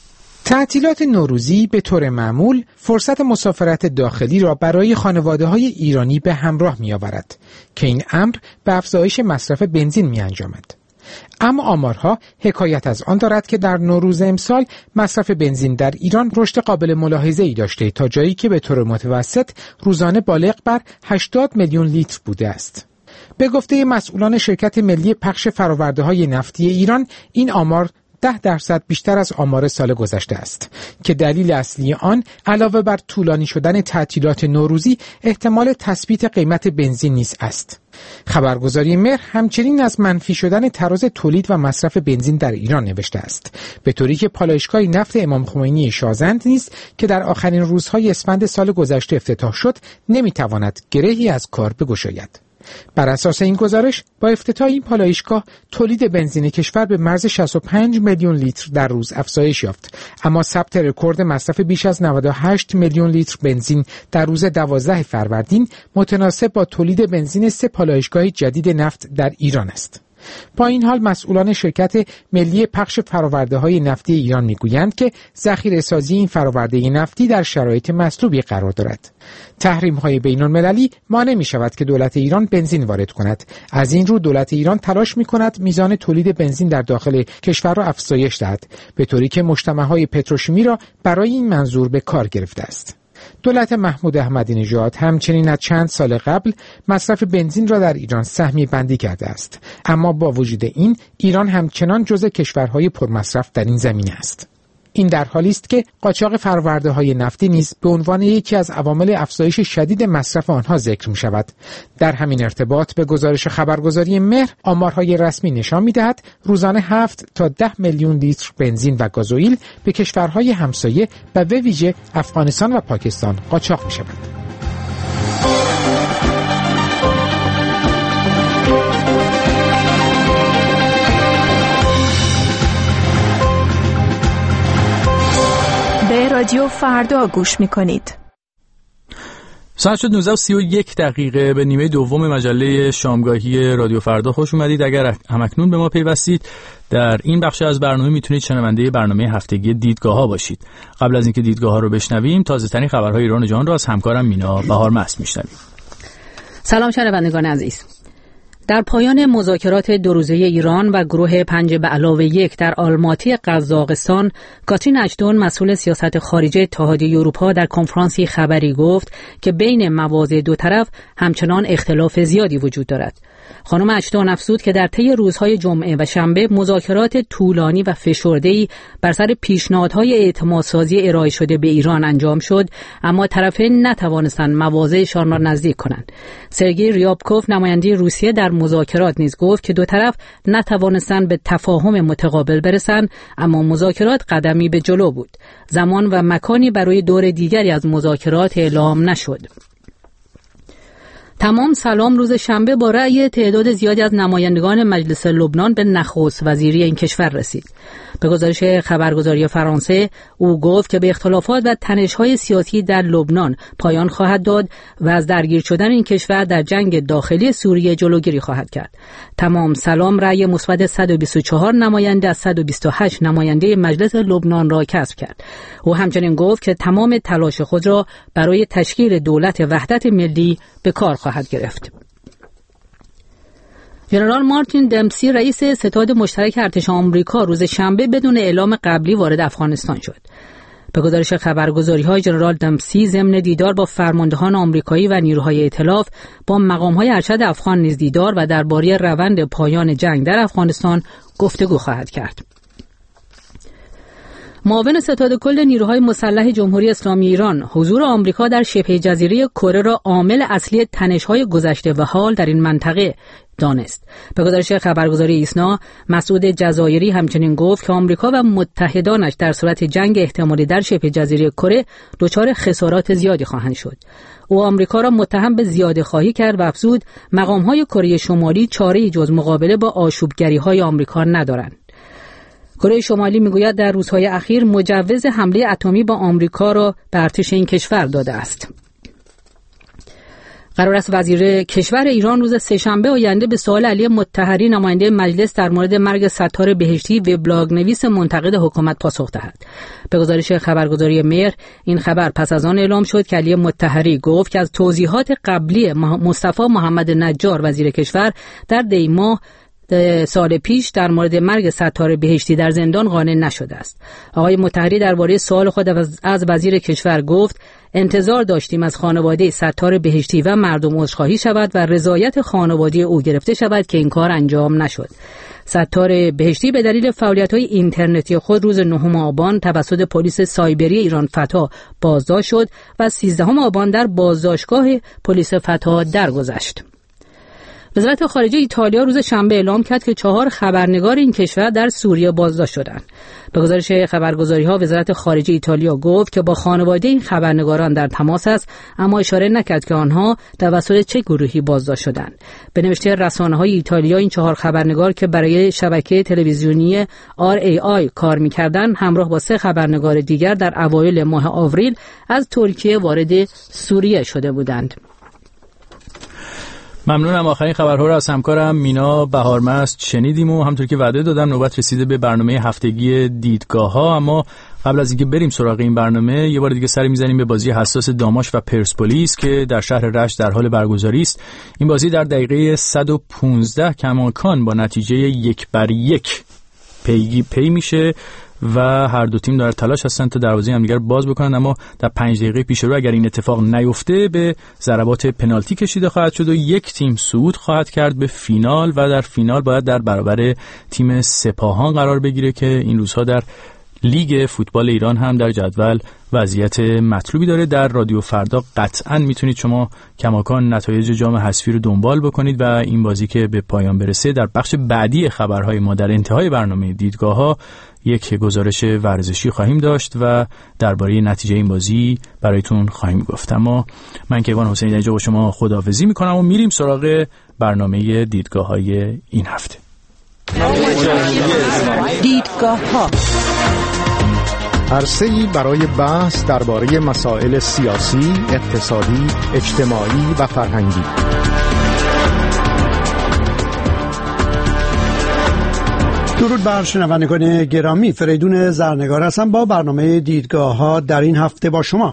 تعطیلات نوروزی به طور معمول فرصت مسافرت داخلی را برای خانواده‌های ایرانی به همراه می‌آورد که این امر به افزایش مصرف بنزین می‌انجامد. اما آمارها حکایت از آن دارد که در نوروز امسال مصرف بنزین در ایران رشد قابل ملاحظه‌ای داشته تا جایی که به طور متوسط روزانه بالغ بر 80 میلیون لیتر بوده است. به گفته مسئولان شرکت ملی پخش فرآورده‌های نفتی ایران، این آمار 10% بیشتر از آمار سال گذشته است که دلیل اصلی آن علاوه بر طولانی شدن تعطیلات نوروزی احتمال تثبیت قیمت بنزین نیز است. خبرگزاری مهر همچنین از منفی شدن تراز تولید و مصرف بنزین در ایران نوشته است، به طوری که پالایشگاه نفت امام خمینی شازند نیز که در آخرین روزهای اسفند سال گذشته افتتاح شد نمیتواند گرهی از کار بگشاید. بر اساس این گزارش با افتتاح این پالایشگاه تولید بنزین کشور به مرز 65 میلیون لیتر در روز افزایش یافت، اما ثبت رکورد مصرف بیش از 98 میلیون لیتر بنزین در روز 12 فروردین متناسب با تولید بنزین 3 پالایشگاه جدید نفت در ایران است. با این حال مسئولان شرکت ملی پخش فرآورده‌های نفتی ایران میگویند که ذخیره‌سازی این فرآورده نفتی در شرایط مطلوبی قرار دارد. تحریم‌های بین‌المللی مانع می‌شود که دولت ایران بنزین وارد کند. از این رو دولت ایران تلاش می‌کند میزان تولید بنزین در داخل کشور را افزایش دهد، به طوری که مجتمع‌های پتروشیمی را برای این منظور به کار گرفته است. دولت محمود احمدی نژاد همچنین از چند سال قبل مصرف بنزین را در ایران سهمی بندی کرده است، اما با وجود این ایران همچنان جزو کشورهای پرمصرف در این زمینه است. این در حالی است که قاچاق فرآورده‌های نفتی نیز به عنوان یکی از عوامل افزایش شدید مصرف آنها ذکر می‌شود. در همین ارتباط به گزارش خبرگزاری مهر، آمارهای رسمی نشان می‌دهد روزانه 7 تا 10 میلیون لیتر بنزین و گازوئیل به کشورهای همسایه و به ویژه افغانستان و پاکستان قاچاق می‌شود. به رادیو فردا گوش می‌کنید. ساعت شد 19:31 به نیمه دوم مجله شامگاهی رادیو فردا خوش اومدید. اگر همکنون به ما پیوستید، در این بخش از برنامه میتونید شنونده برنامه هفتگی دیدگاه‌ها باشید. قبل از اینکه دیدگاه‌ها رو بشنویم، تازه‌ترین خبرهای ایران و جهان رو از همکارم مینا بهارمست میشنویم. سلام شنوندگان عزیز. در پایان مذاکرات 2 روزه ایران و گروه 5+1 در آلماتی قزاقستان، کاترین اشتون مسئول سیاست خارجه اتحادیه اروپا در کنفرانسی خبری گفت که بین مواضع دو طرف همچنان اختلاف زیادی وجود دارد. خانم اشتون افزود که در طی روزهای جمعه و شنبه مذاکرات طولانی و فشرده‌ای بر سر پیشنهادهای اعتمادسازی ارائه شده به ایران انجام شد، اما طرفین نتوانستند مواضعشان را نزدیک کنند. سرگئی ریابکوف نماینده روسیه در مذاکرات نیز گفت که دو طرف نتوانستند به تفاهم متقابل برسند، اما مذاکرات قدمی به جلو بود. زمان و مکانی برای دور دیگری از مذاکرات اعلام نشد. تمام سلام روز شنبه با رأی تعداد زیادی از نمایندگان مجلس لبنان به نخست وزیری این کشور رسید. به گزارش خبرگزاری فرانسه، او گفت که به اختلافات و تنش‌های سیاسی در لبنان پایان خواهد داد و از درگیر شدن این کشور در جنگ داخلی سوریه جلوگیری خواهد کرد. تمام سلام رأی مثبت 124 نماینده از 128 نماینده مجلس لبنان را کسب کرد. او همچنین گفت که تمام تلاش خود را برای تشکیل دولت وحدت ملی به کار خواهد گرفت. ژنرال مارتین دمپسی رئیس ستاد مشترک ارتش آمریکا روز شنبه بدون اعلام قبلی وارد افغانستان شد. به گزارش خبرگزاری‌های ژنرال دمپسی ضمن دیدار با فرماندهان آمریکایی و نیروهای ائتلاف با مقام‌های ارشد افغان نیز دیدار و درباره روند پایان جنگ در افغانستان گفتگو خواهد کرد. معاون ستاد کل نیروهای مسلح جمهوری اسلامی ایران حضور آمریکا در شبه جزیره کره را عامل اصلی تنش‌های گذشته و حال در این منطقه دانست. به گزارش خبرگزاری ایسنا، مسعود جزایری همچنین گفت که آمریکا و متحدانش در صورت جنگ احتمالی در شبه جزیره کره دچار خسارات زیادی خواهند شد. او آمریکا را متهم به زیاده‌خواهی کرد و افزود مقام‌های کره شمالی چاره‌ای جز مقابله با آشوبگری‌های آمریکا ندارند. کره شمالی میگوید در روزهای اخیر مجوز حمله اتمی با آمریکا را به ارتش این کشور داده است. قرار است وزیر کشور ایران روز سه‌شنبه آینده به سوال علی مطهری نماینده مجلس در مورد مرگ ستار بهشتی وبلاگ نویس منتقد حکومت پاسخ دهد. به گزارش خبرگزاری مهر، این خبر پس از آن اعلام شد که علی مطهری گفت که از توضیحات قبلی مصطفی محمد نجار وزیر کشور در دی ماه سال پیش در مورد مرگ ستار بهشتی در زندان قانع نشده است. آقای مطهری درباره سوال خود از وزیر کشور گفت انتظار داشتیم از خانواده ستار بهشتی و مردم عذرخواهی شود و رضایت خانواده او گرفته شود که این کار انجام نشد. ستار بهشتی به دلیل فعالیت‌های اینترنتی خود روز 9 آبان توسط پلیس سایبری ایران فتا بازداشت شد و 13 آبان در بازداشتگاه پلیس فتا درگذشت. وزارت خارجه ایتالیا روز شنبه اعلام کرد که 4 خبرنگار این کشور در سوریه بازداشت شدند. به گزارش خبرگزاری‌ها وزارت خارجه ایتالیا گفت که با خانواده این خبرنگاران در تماس است، اما اشاره نکرد که آنها توسط چه گروهی بازداشت شدند. به نوشته رسانه‌های ایتالیا، این 4 خبرنگار که برای شبکه تلویزیونی RAI کار می‌کردند، همراه با 3 خبرنگار دیگر در اوایل ماه آوریل از ترکیه وارد سوریه شده بودند. ممنونم. آخرین خبرها رو از همکارم مینا بهارمست شنیدیم و همونطور که وعده دادم نوبت رسیده به برنامه هفتگی دیدگاه‌ها. اما قبل از اینکه بریم سراغ این برنامه یه بار دیگه سری می‌زنیم به بازی حساس داماش و پرسپولیس که در شهر رشت در حال برگزاری است. این بازی در دقیقه 115 کماکان با نتیجه 1-1 پی میشه و هر دو تیم در تلاش هستن تا دروازه همدیگر باز بکنن، اما در 5 دقیقه پیش رو اگر این اتفاق نیفته به ضربات پنالتی کشیده خواهد شد و یک تیم صعود خواهد کرد به فینال و در فینال باید در برابر تیم سپاهان قرار بگیره که این روزها در لیگ فوتبال ایران هم در جدول وضعیت مطلوبی داره. در رادیو فردا قطعاً میتونید شما کماکان نتایج جام حذفی رو دنبال بکنید و این بازی که به پایان برسه در بخش بعدی خبرهای ما در انتهای برنامه دیدگاه‌ها یک گزارش ورزشی خواهیم داشت و درباره نتیجه این بازی برایتون خواهیم گفت. اما من کیوان حسینی در اینجا با شما خداحافظی میکنم و میریم سراغ برنامه دیدگاه‌های این هفته. دیدگاه‌ها عرصه‌ای برای بحث درباره مسائل سیاسی، اقتصادی، اجتماعی و فرهنگی. درود بر شنوندگان گرامی، فریدون زرنگار هستم با برنامه دیدگاه‌ها در این هفته با شما.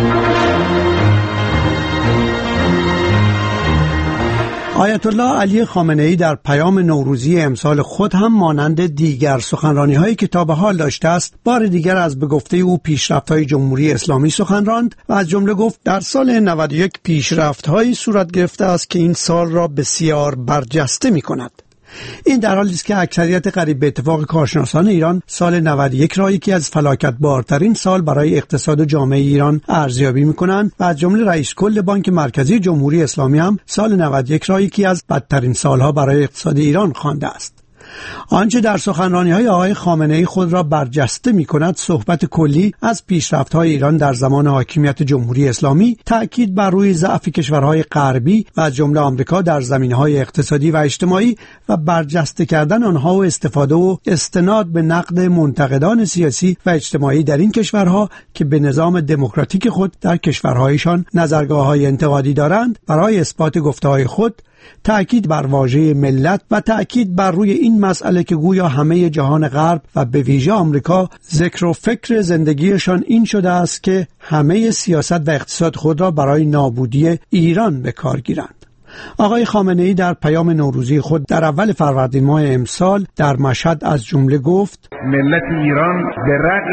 آیت الله علی خامنه‌ای در پیام نوروزی امسال خود هم مانند دیگر سخنرانی‌هایی که تا به حال داشته است، بار دیگر از به گفته او پیشرفت‌های جمهوری اسلامی سخن راند و از جمله گفت در سال 91 پیشرفت‌هایی صورت گرفته است که این سال را بسیار برجسته می‌کند. این در حالی است که اکثریت قریب به اتفاق کارشناسان ایران سال 91 را یکی از فلاکتبارترین سال برای اقتصاد و جامعه ایران ارزیابی می‌کنند و از جمله رئیس کل بانک مرکزی جمهوری اسلامی هم سال 91 را یکی از بدترین سالها برای اقتصاد ایران خوانده است. آنچه در سخنرانی‌های آقای خامنه‌ای خود را برجسته می‌کند صحبت کلی از پیشرفت‌های ایران در زمان حاکمیت جمهوری اسلامی، تأکید بر روی ضعف کشورهای غربی و از جمله آمریکا در زمینه‌های اقتصادی و اجتماعی و برجسته کردن آنها و استفاده و استناد به نقد منتقدان سیاسی و اجتماعی در این کشورها که به نظام دموکراتیک خود در کشورهایشان نظرگاه‌های انتقادی دارند برای اثبات گفته‌های خود، تأکید بر واژه ملت و تأکید بر روی این مسئله که گویا همه جهان غرب و به ویژه آمریکا ذکر و فکر زندگیشان این شده است که همه سیاست و اقتصاد خود را برای نابودی ایران به کار گیرند. آقای خامنه‌ای در پیام نوروزی خود در اول فروردین ماه امسال در مشهد از جمله گفت: ملت ایران به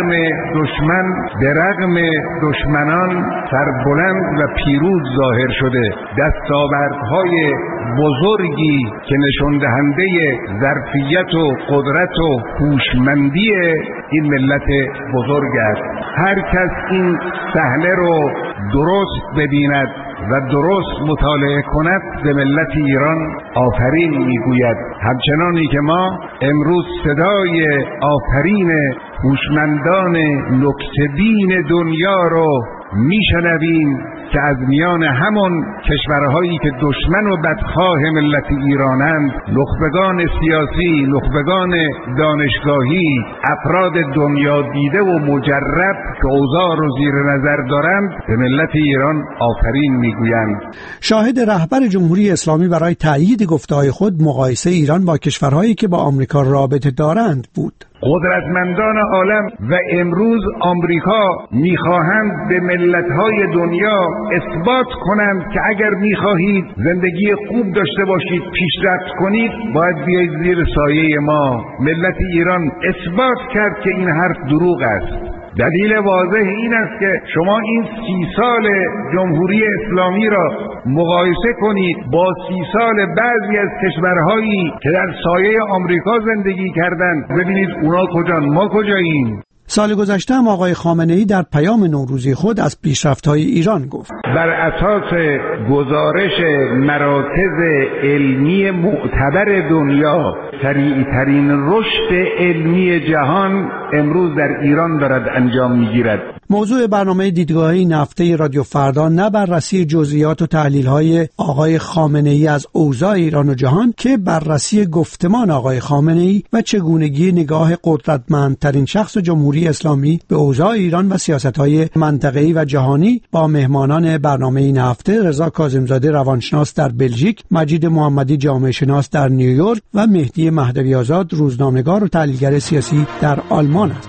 رغم دشمنان سربلند و پیروز ظاهر شده، دستاوردهای بزرگی که نشان دهنده ظرفیت و قدرت و هوشمندی این ملت بزرگ است. هر کس این صحنه رو درست ببیند و درست مطالعه کند به ملت ایران آفرین میگوید. همچنانی که ما امروز صدای آفرین هوشمندان نکته‌بین دنیا رو میشنویم که از میان همون کشورهایی که دشمن و بدخواه ملت ایرانند، نخبگان سیاسی، نخبگان دانشگاهی، افراد دنیا دیده و مجرب که اوضاع رو زیر نظر دارند به ملت ایران آفرین میگویند. شاهد رهبر جمهوری اسلامی برای تأیید گفته‌های خود مقایسه ایران با کشورهایی که با آمریکا رابطه دارند بود. قدرتمندان عالم و امروز آمریکا میخواهند به ملت‌های دنیا اثبات کنند که اگر میخواهید زندگی خوب داشته باشید، پیشرفت کنید، باید بیایید زیر سایه ما. ملت ایران اثبات کرد که این حرف دروغ است. دلیل واضح این است که شما این 30 سال جمهوری اسلامی را مقایسه کنید با 30 سال بعضی از کشورهایی که در سایه آمریکا زندگی کردند، ببینید اونا کجان، ما کجاییم. سال گذشته هم آقای خامنه‌ای در پیام نوروزی خود از پیشرفت‌های ایران گفت. بر اساس گزارش مراکز علمی معتبر دنیا، سریع‌ترین رشد علمی جهان امروز در ایران دارد انجام می‌گیرد. موضوع برنامه دیدگاهی نفته رادیو فردا نه بررسی جزئیات و تحلیل‌های آقای خامنه‌ای از اوضاع ایران و جهان، که بررسی گفتمان آقای خامنه‌ای و چگونگی نگاه قدرتمندترین شخص جمهوری اسلامی به اوضاع ایران و سیاست‌های منطقه‌ای و جهانی با مهمانان برنامه این هفته رضا کاظم‌زاده روانشناس در بلژیک، مجید محمدی جامعه شناس در نیویورک و مهدی مهدوی آزاد روزنامه‌نگار و تحلیلگر سیاسی در آلمان است.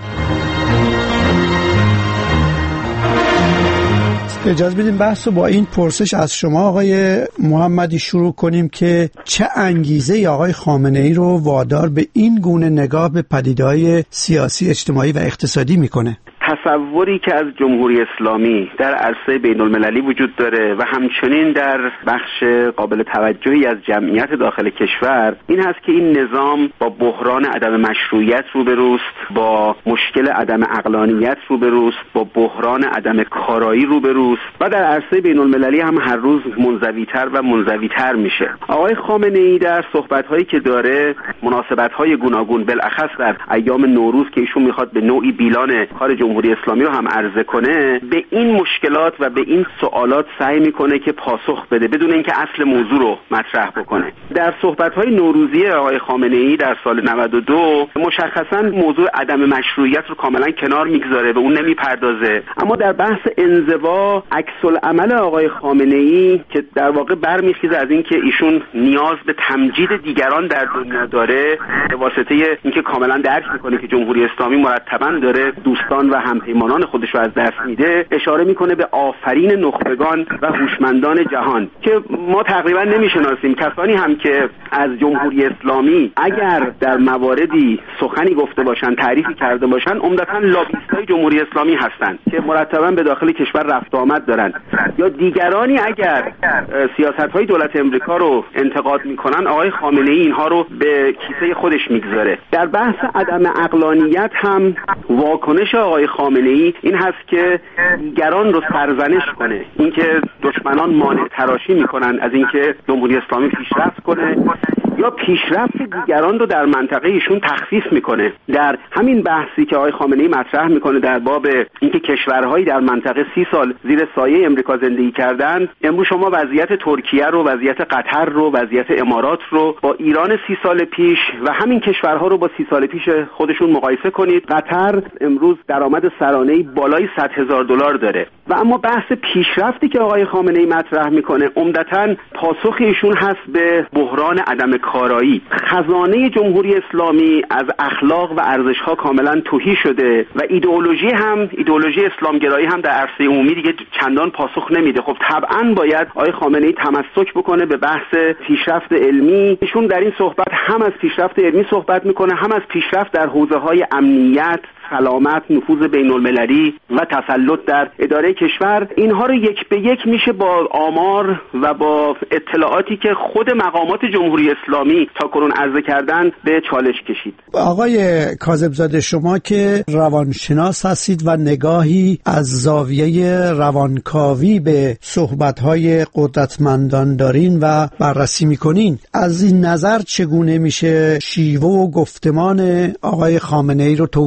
اجازه بدیم بحث رو با این پرسش از شما آقای محمدی شروع کنیم که چه انگیزه آقای خامنه‌ای رو وادار به این گونه نگاه به پدیده‌های سیاسی، اجتماعی و اقتصادی میکنه؟ تصوری که از جمهوری اسلامی در عرصه بین‌المللی وجود داره و همچنین در بخش قابل توجهی از جمعیت داخل کشور این هست که این نظام با بحران عدم مشروعیت روبروست، با مشکل عدم عقلانیت روبروست، با بحران عدم کارایی روبروست و در عرصه بین‌المللی هم هر روز منزوی‌تر و منزوی‌تر میشه. آقای خامنه‌ای در صحبت‌هایی که داره، مناسبت‌های گوناگون، بالاخص در ایام نوروز که ایشون میخواد به نوعی بیلان کار جمهوری اسلامی رو هم عرضه کنه، به این مشکلات و به این سوالات سعی میکنه که پاسخ بده بدون اینکه اصل موضوع رو مطرح بکنه. در صحبت‌های نوروزی آقای خامنه‌ای در سال 92 مشخصاً موضوع عدم مشروعیت رو کاملا کنار میگذاره، به اون نمیپردازه، اما در بحث انزوا عکس‌العمل آقای خامنه‌ای که در واقع برمیخیزه از اینکه ایشون نیاز به تمجید دیگران در دنیا داره، به واسطه اینکه کاملا درک میکنه که جمهوری اسلامی مرتباً داره دوستان و همپیمانان خودش رو از دست میده، اشاره میکنه به آفرین نخبگان و هوشمندان جهان که ما تقریبا نمیشناسیم. کسانی هم که از جمهوری اسلامی اگر در مواردی سخنی گفته باشن، تعریفی کرده باشن، عمدتاً لابیستای جمهوری اسلامی هستند که مرتباً به داخل کشور رفت آمد دارن، یا دیگرانی اگر سیاست‌های دولت امریکا رو انتقاد میکنن، آقای خامنه‌ای اینها رو به کیسه خودش میگذاره. در بحث عدم عقلانیت هم واکنش آقای خامنه‌ای این هست که دیگران رو سرزنش کنه، اینکه دشمنان مانع تراشی میکنن از اینکه جمهوری اسلامی پیشرفت کنه، یا پیشرفت دیگران رو در منطقه ایشون تخفیف میکنه. در همین بحثی که آقای خامنه‌ای مطرح میکنه در باب اینکه کشورهایی در منطقه 30 سال زیر سایه امریکا زندگی کردن، امروز شما وضعیت ترکیه رو، وضعیت قطر رو، وضعیت امارات رو با ایران 30 سال پیش و همین کشورها رو با 30 سال پیش خودشون مقایسه کنید. قطر امروز درآمد سرانه‌ای بالای $100,000 داره و اما بحث پیشرفتی که آقای خامنه‌ای مطرح میکنه عمدتاً پاسخ ایشون هست به بحران عدم کارایی. خزانه جمهوری اسلامی از اخلاق و ارزش‌ها کاملا تهی شده و ایدئولوژی اسلامگرایی هم در عرصه عمومی دیگه چندان پاسخ نمیده. خب طبعاً باید آقای خامنه‌ای تمسک بکنه به بحث پیشرفت علمی. ایشون در این صحبت هم از پیشرفت علمی صحبت میکنه، هم از پیشرفت در حوزه‌های امنیت، سلامت، نفوذ بین‌المللی و تسلط در اداره کشور. اینها رو یک به یک میشه با آمار و با اطلاعاتی که خود مقامات جمهوری اسلامی تاکنون عرضه کردن به چالش کشید. آقای کاظم‌زاده، شما که روانشناس هستید و نگاهی از زاویه روانکاوی به صحبت‌های قدرتمندان دارین و بررسی میکنین، از این نظر چگونه میشه شیوه و گفتمان آقای خامنه‌ای رو توضیح داد؟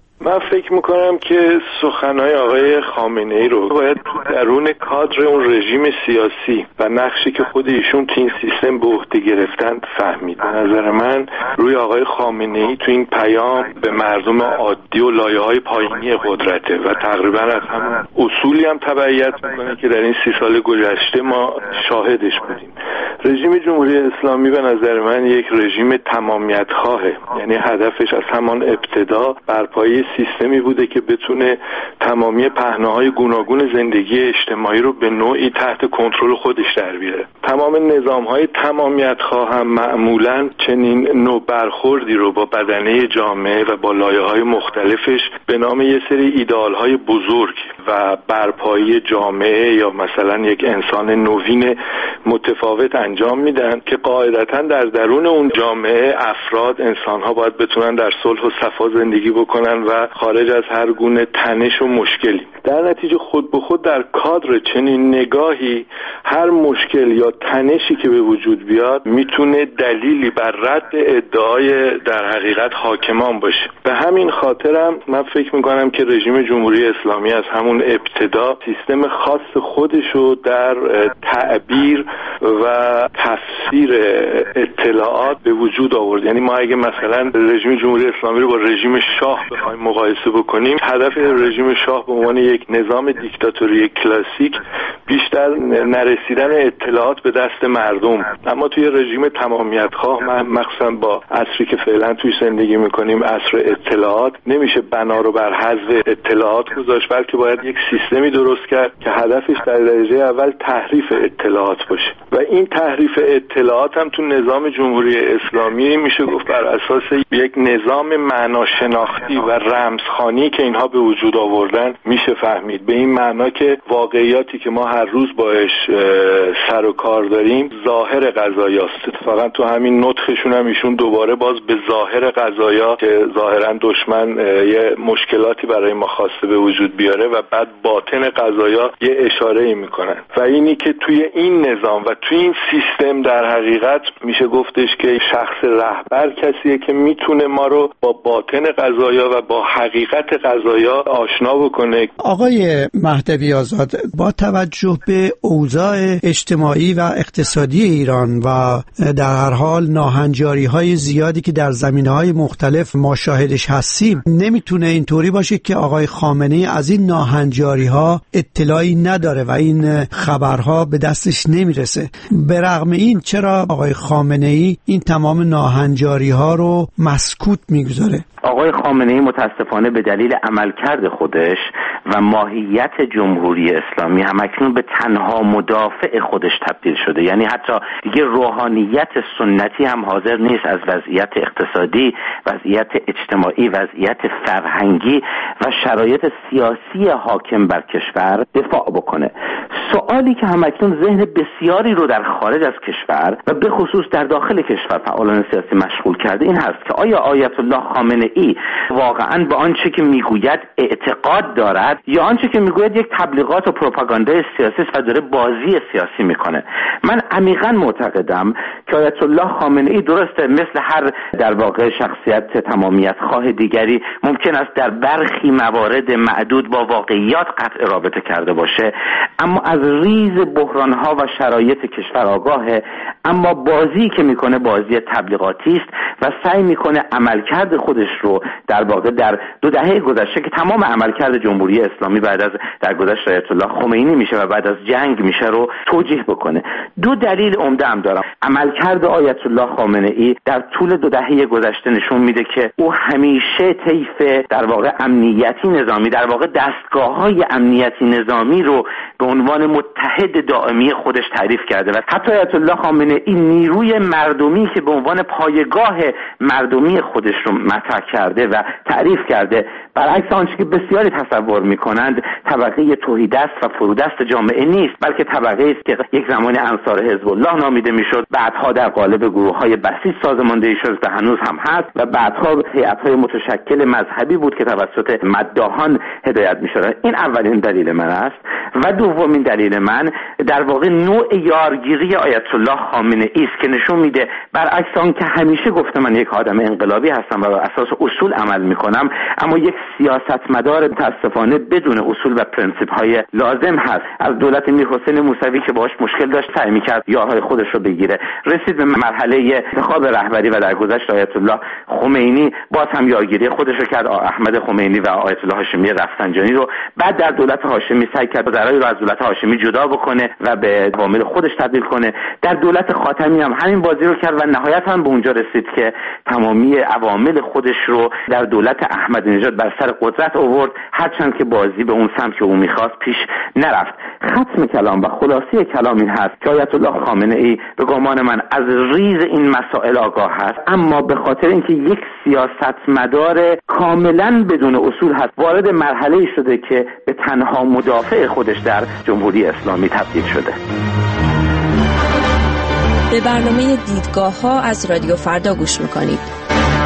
من فکر میکنم که سخنهای آقای خامنه‌ای رو باید درون کادر اون رژیم سیاسی و نقشی که خود ایشون تو این سیستم به عهده گرفتن فهمید. به نظر من روی آقای خامنه‌ای تو این پیام به مردم عادی و لایه‌های پایینی قدرته و تقریبا از همون اصولی هم تبعیت میکنه که در این 30 سال گذشته ما شاهدش بودیم. رژیم جمهوری اسلامی به نظر من یک رژیم تمامیت خواهه، یعنی هدفش از همان ابتدا برپایی سیستمی بوده که بتونه تمامی پهنه‌های گوناگون زندگی اجتماعی رو به نوعی تحت کنترل خودش در بیاره. تمام نظام‌های تمامیت خواه هم معمولاً چنین نوع برخوردی رو با بدنه جامعه و با لایه‌های مختلفش به نام یه سری ایدئال‌های بزرگ و برپایی جامعه یا مثلا یک انسان نوین متفاوت انجام میدن که قاعدتاً در درون اون جامعه افراد، انسان‌ها باید بتونن در صلح و صفا زندگی بکنن و خارج از هر گونه تنش و مشکلی. در نتیجه خود به خود در کادر چنین نگاهی هر مشکل یا تنشی که به وجود بیاد میتونه دلیلی بر رد ادعای در حقیقت حاکمان باشه. به همین خاطرم من فکر میکنم که رژیم جمهوری اسلامی از همون ابتدا سیستم خاص خودشو در تعبیر و تفسیر اطلاعات به وجود آورد. یعنی ما اگه مثلا رژیم جمهوری اسلامی رو با رژیم شاه بخوایم مقایسه بکنیم، هدف رژیم شاه به عنوان یک نظام دیکتاتوری کلاسیک بیشتر نرسیدن اطلاعات به دست مردم، اما توی رژیم تمامیت خواه مخصوصا با عصری که فعلا توی زندگی میکنیم، عصر اطلاعات، نمیشه بنا رو بر حذف اطلاعات گذاشت، بلکه باید یک سیستمی درست کرد که هدفش در درجه اول تحریف اطلاعات باشه و این تحریف اطلاعات هم تو نظام جمهوری اسلامی میشه گفت بر اساس یک نظام معناشناختی و رمزخوانی که اینها به وجود آوردن میشه فهمید. به این معنا که واقعیاتی که ما هر روز باش سر و کار داریم ظاهر قضایاست. اتفاقا تو همین نطقشون هم ایشون دوباره باز به ظاهر قضایا که ظاهرا دشمن یه مشکلاتی برای ما خواسته به وجود بیاره و بعد باطن قضایا یه اشاره‌ای میکنن و اینی که توی این نظام و توی این سیستم در حقیقت میشه گفتش که شخص رهبر کسیه که میتونه ما رو با باطن قضایا و با حقیقت قضایا آشنا بکنه. آقای مهدوی آزاد، با توجه به اوضاع اجتماعی و اقتصادی ایران و در هر حال ناهنجاری‌های زیادی که در زمینه‌های مختلف ما شاهدش هستیم، نمیتونه اینطوری باشه که آقای خامنه‌ای از این ناهنجاری‌ها اطلاعی نداره و این خبرها به دستش نمیرسه. به رغم این چرا آقای خامنه‌ای این تمام ناهنجاری‌ها رو مسکوت میگذاره؟ آقای خامنه‌ای متاسفانه به دلیل عملکرد خودش و ماهیت جمهوری اسلامی همکنون به تنها مدافع خودش تبدیل شده. یعنی حتی دیگه روحانیت سنتی هم حاضر نیست از وضعیت اقتصادی، وضعیت اجتماعی، وضعیت فرهنگی و شرایط سیاسی حاکم بر کشور دفاع بکنه. سوالی که همکنون ذهن بسیاری رو در خارج از کشور و به خصوص در داخل کشور فعالان سیاسی مشغول کرده این هست که آیا آیت الله خامنه‌ای واقعاً به آنچه که میگوید اعتقاد دارد یا آنچه که میگوید یک تبلیغات و پروپاگاندای سیاسی است و داره بازی سیاسی میکنه؟ من عمیقاً معتقدم که آیت الله خامنه‌ای درسته مثل هر در واقع شخصیت تمامیت خواه دیگری ممکن است در برخی موارد معدود با واقعیات قطع رابطه کرده باشه، اما از ریز بحران‌ها و شرایط کشور آگاهه، اما بازی که میکنه بازی تبلیغاتی است و سعی میکنه عملکرد خودش رو در واقع در 2 دهه گذشته که تمام عملکرد جمهوری اسلامی بعد از درگذشت آیت الله خمینی میشه و بعد از جنگ میشه رو توجیه بکنه. 2 دلیل عمده هم دارم. عملکرد آیت الله خامنه‌ای در طول 2 دهه گذشته نشون میده که او همیشه طیف در واقع امنیتی نظامی، در واقع دستگاه‌های امنیتی نظامی رو به عنوان متحد دائمی خودش تعریف کرده و حتی آیت الله خامنه‌ای نیروی مردمی که به عنوان پایگاه مردمی خودش رو مطرح کرده و تعریف کرده، برعکس آنچه که بسیاری تصور میکنند طبقه تهیدست و فرودست جامعه نیست، بلکه طبقه است که یک زمان انصار حزب الله نامیده میشد، بعدها در قالب گروه‌های بسیج سازماندهی شد و هنوز هم هست و بعدها هیئت‌های متشکل مذهبی بود که توسط مداحان هدایت میشد. این اولین دلیل من است. و دومین دلیل من در واقع نوع یارگیری آیت الله خامنه‌ای است که نشون میده برعکس آن که همیشه گفته من یک آدم انقلابی هستم و بر اساس اصول عمل میکنم، اما یک سیاستمدار متاسفانه بدون اصول و پرنسیپ‌های لازم هست. از دولت میرحسین موسوی که باهاش مشکل داشت سعی می‌کرد یارهای خودش رو بگیره، رسید به مرحله انتخاب رهبری و در گذشت آیت الله خمینی باز هم یارگیری خودش رو کرد، احمد خمینی و آیت الله هاشمی رفسنجانی رو. بعد در دولت هاشمی سعی کرد وزرای رو از دولت هاشمی جدا بکنه و به عوامل خودش تبدیل کنه. در دولت خاتمی هم همین بازی رو کرد و نهایت هم به اونجا رسید که تمامی عوامل خودش رو در دولت احمدی نژاد بر سر قدرت آورد، هرچند که بازی به اون سمت که او می‌خواست پیش نرفت. ختم کلام و خلاصه کلام این هست که آیت الله خامنه ای به گمان من از ریز این مسائل آگاه هست، اما به خاطر اینکه یک سیاستمدار کاملا بدون اصول هست، وارد مرحله‌ای شده که به تنها مدافع خودش در جمهوری اسلامی تبدیل شده. به برنامه دیدگاه‌ها از رادیو فردا گوش می‌کنید.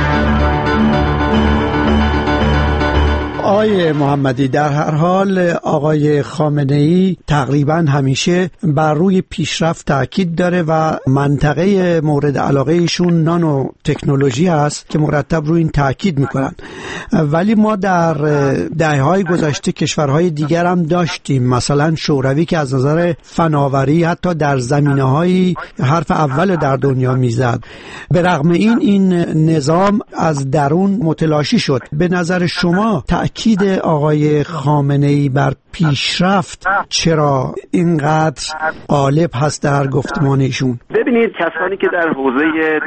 آقای محمدی، در هر حال آقای خامنه‌ای تقریبا همیشه بر روی پیشرفت تاکید داره و منطقه مورد علاقه ایشون نانو تکنولوژی هست که مرتب روی این تاکید میکنن. ولی ما در دهه‌های گذشته کشورهای دیگر هم داشتیم، مثلا شوروی که از نظر فناوری حتی در زمینه‌های حرف اول در دنیا میزد. به رغم این نظام از درون متلاشی شد. به نظر شما تأکید آقای خامنه‌ای بر پیشرفت چرا اینقدر غالب هست در گفتمان ایشون؟ ببینید، کسانی که در حوزه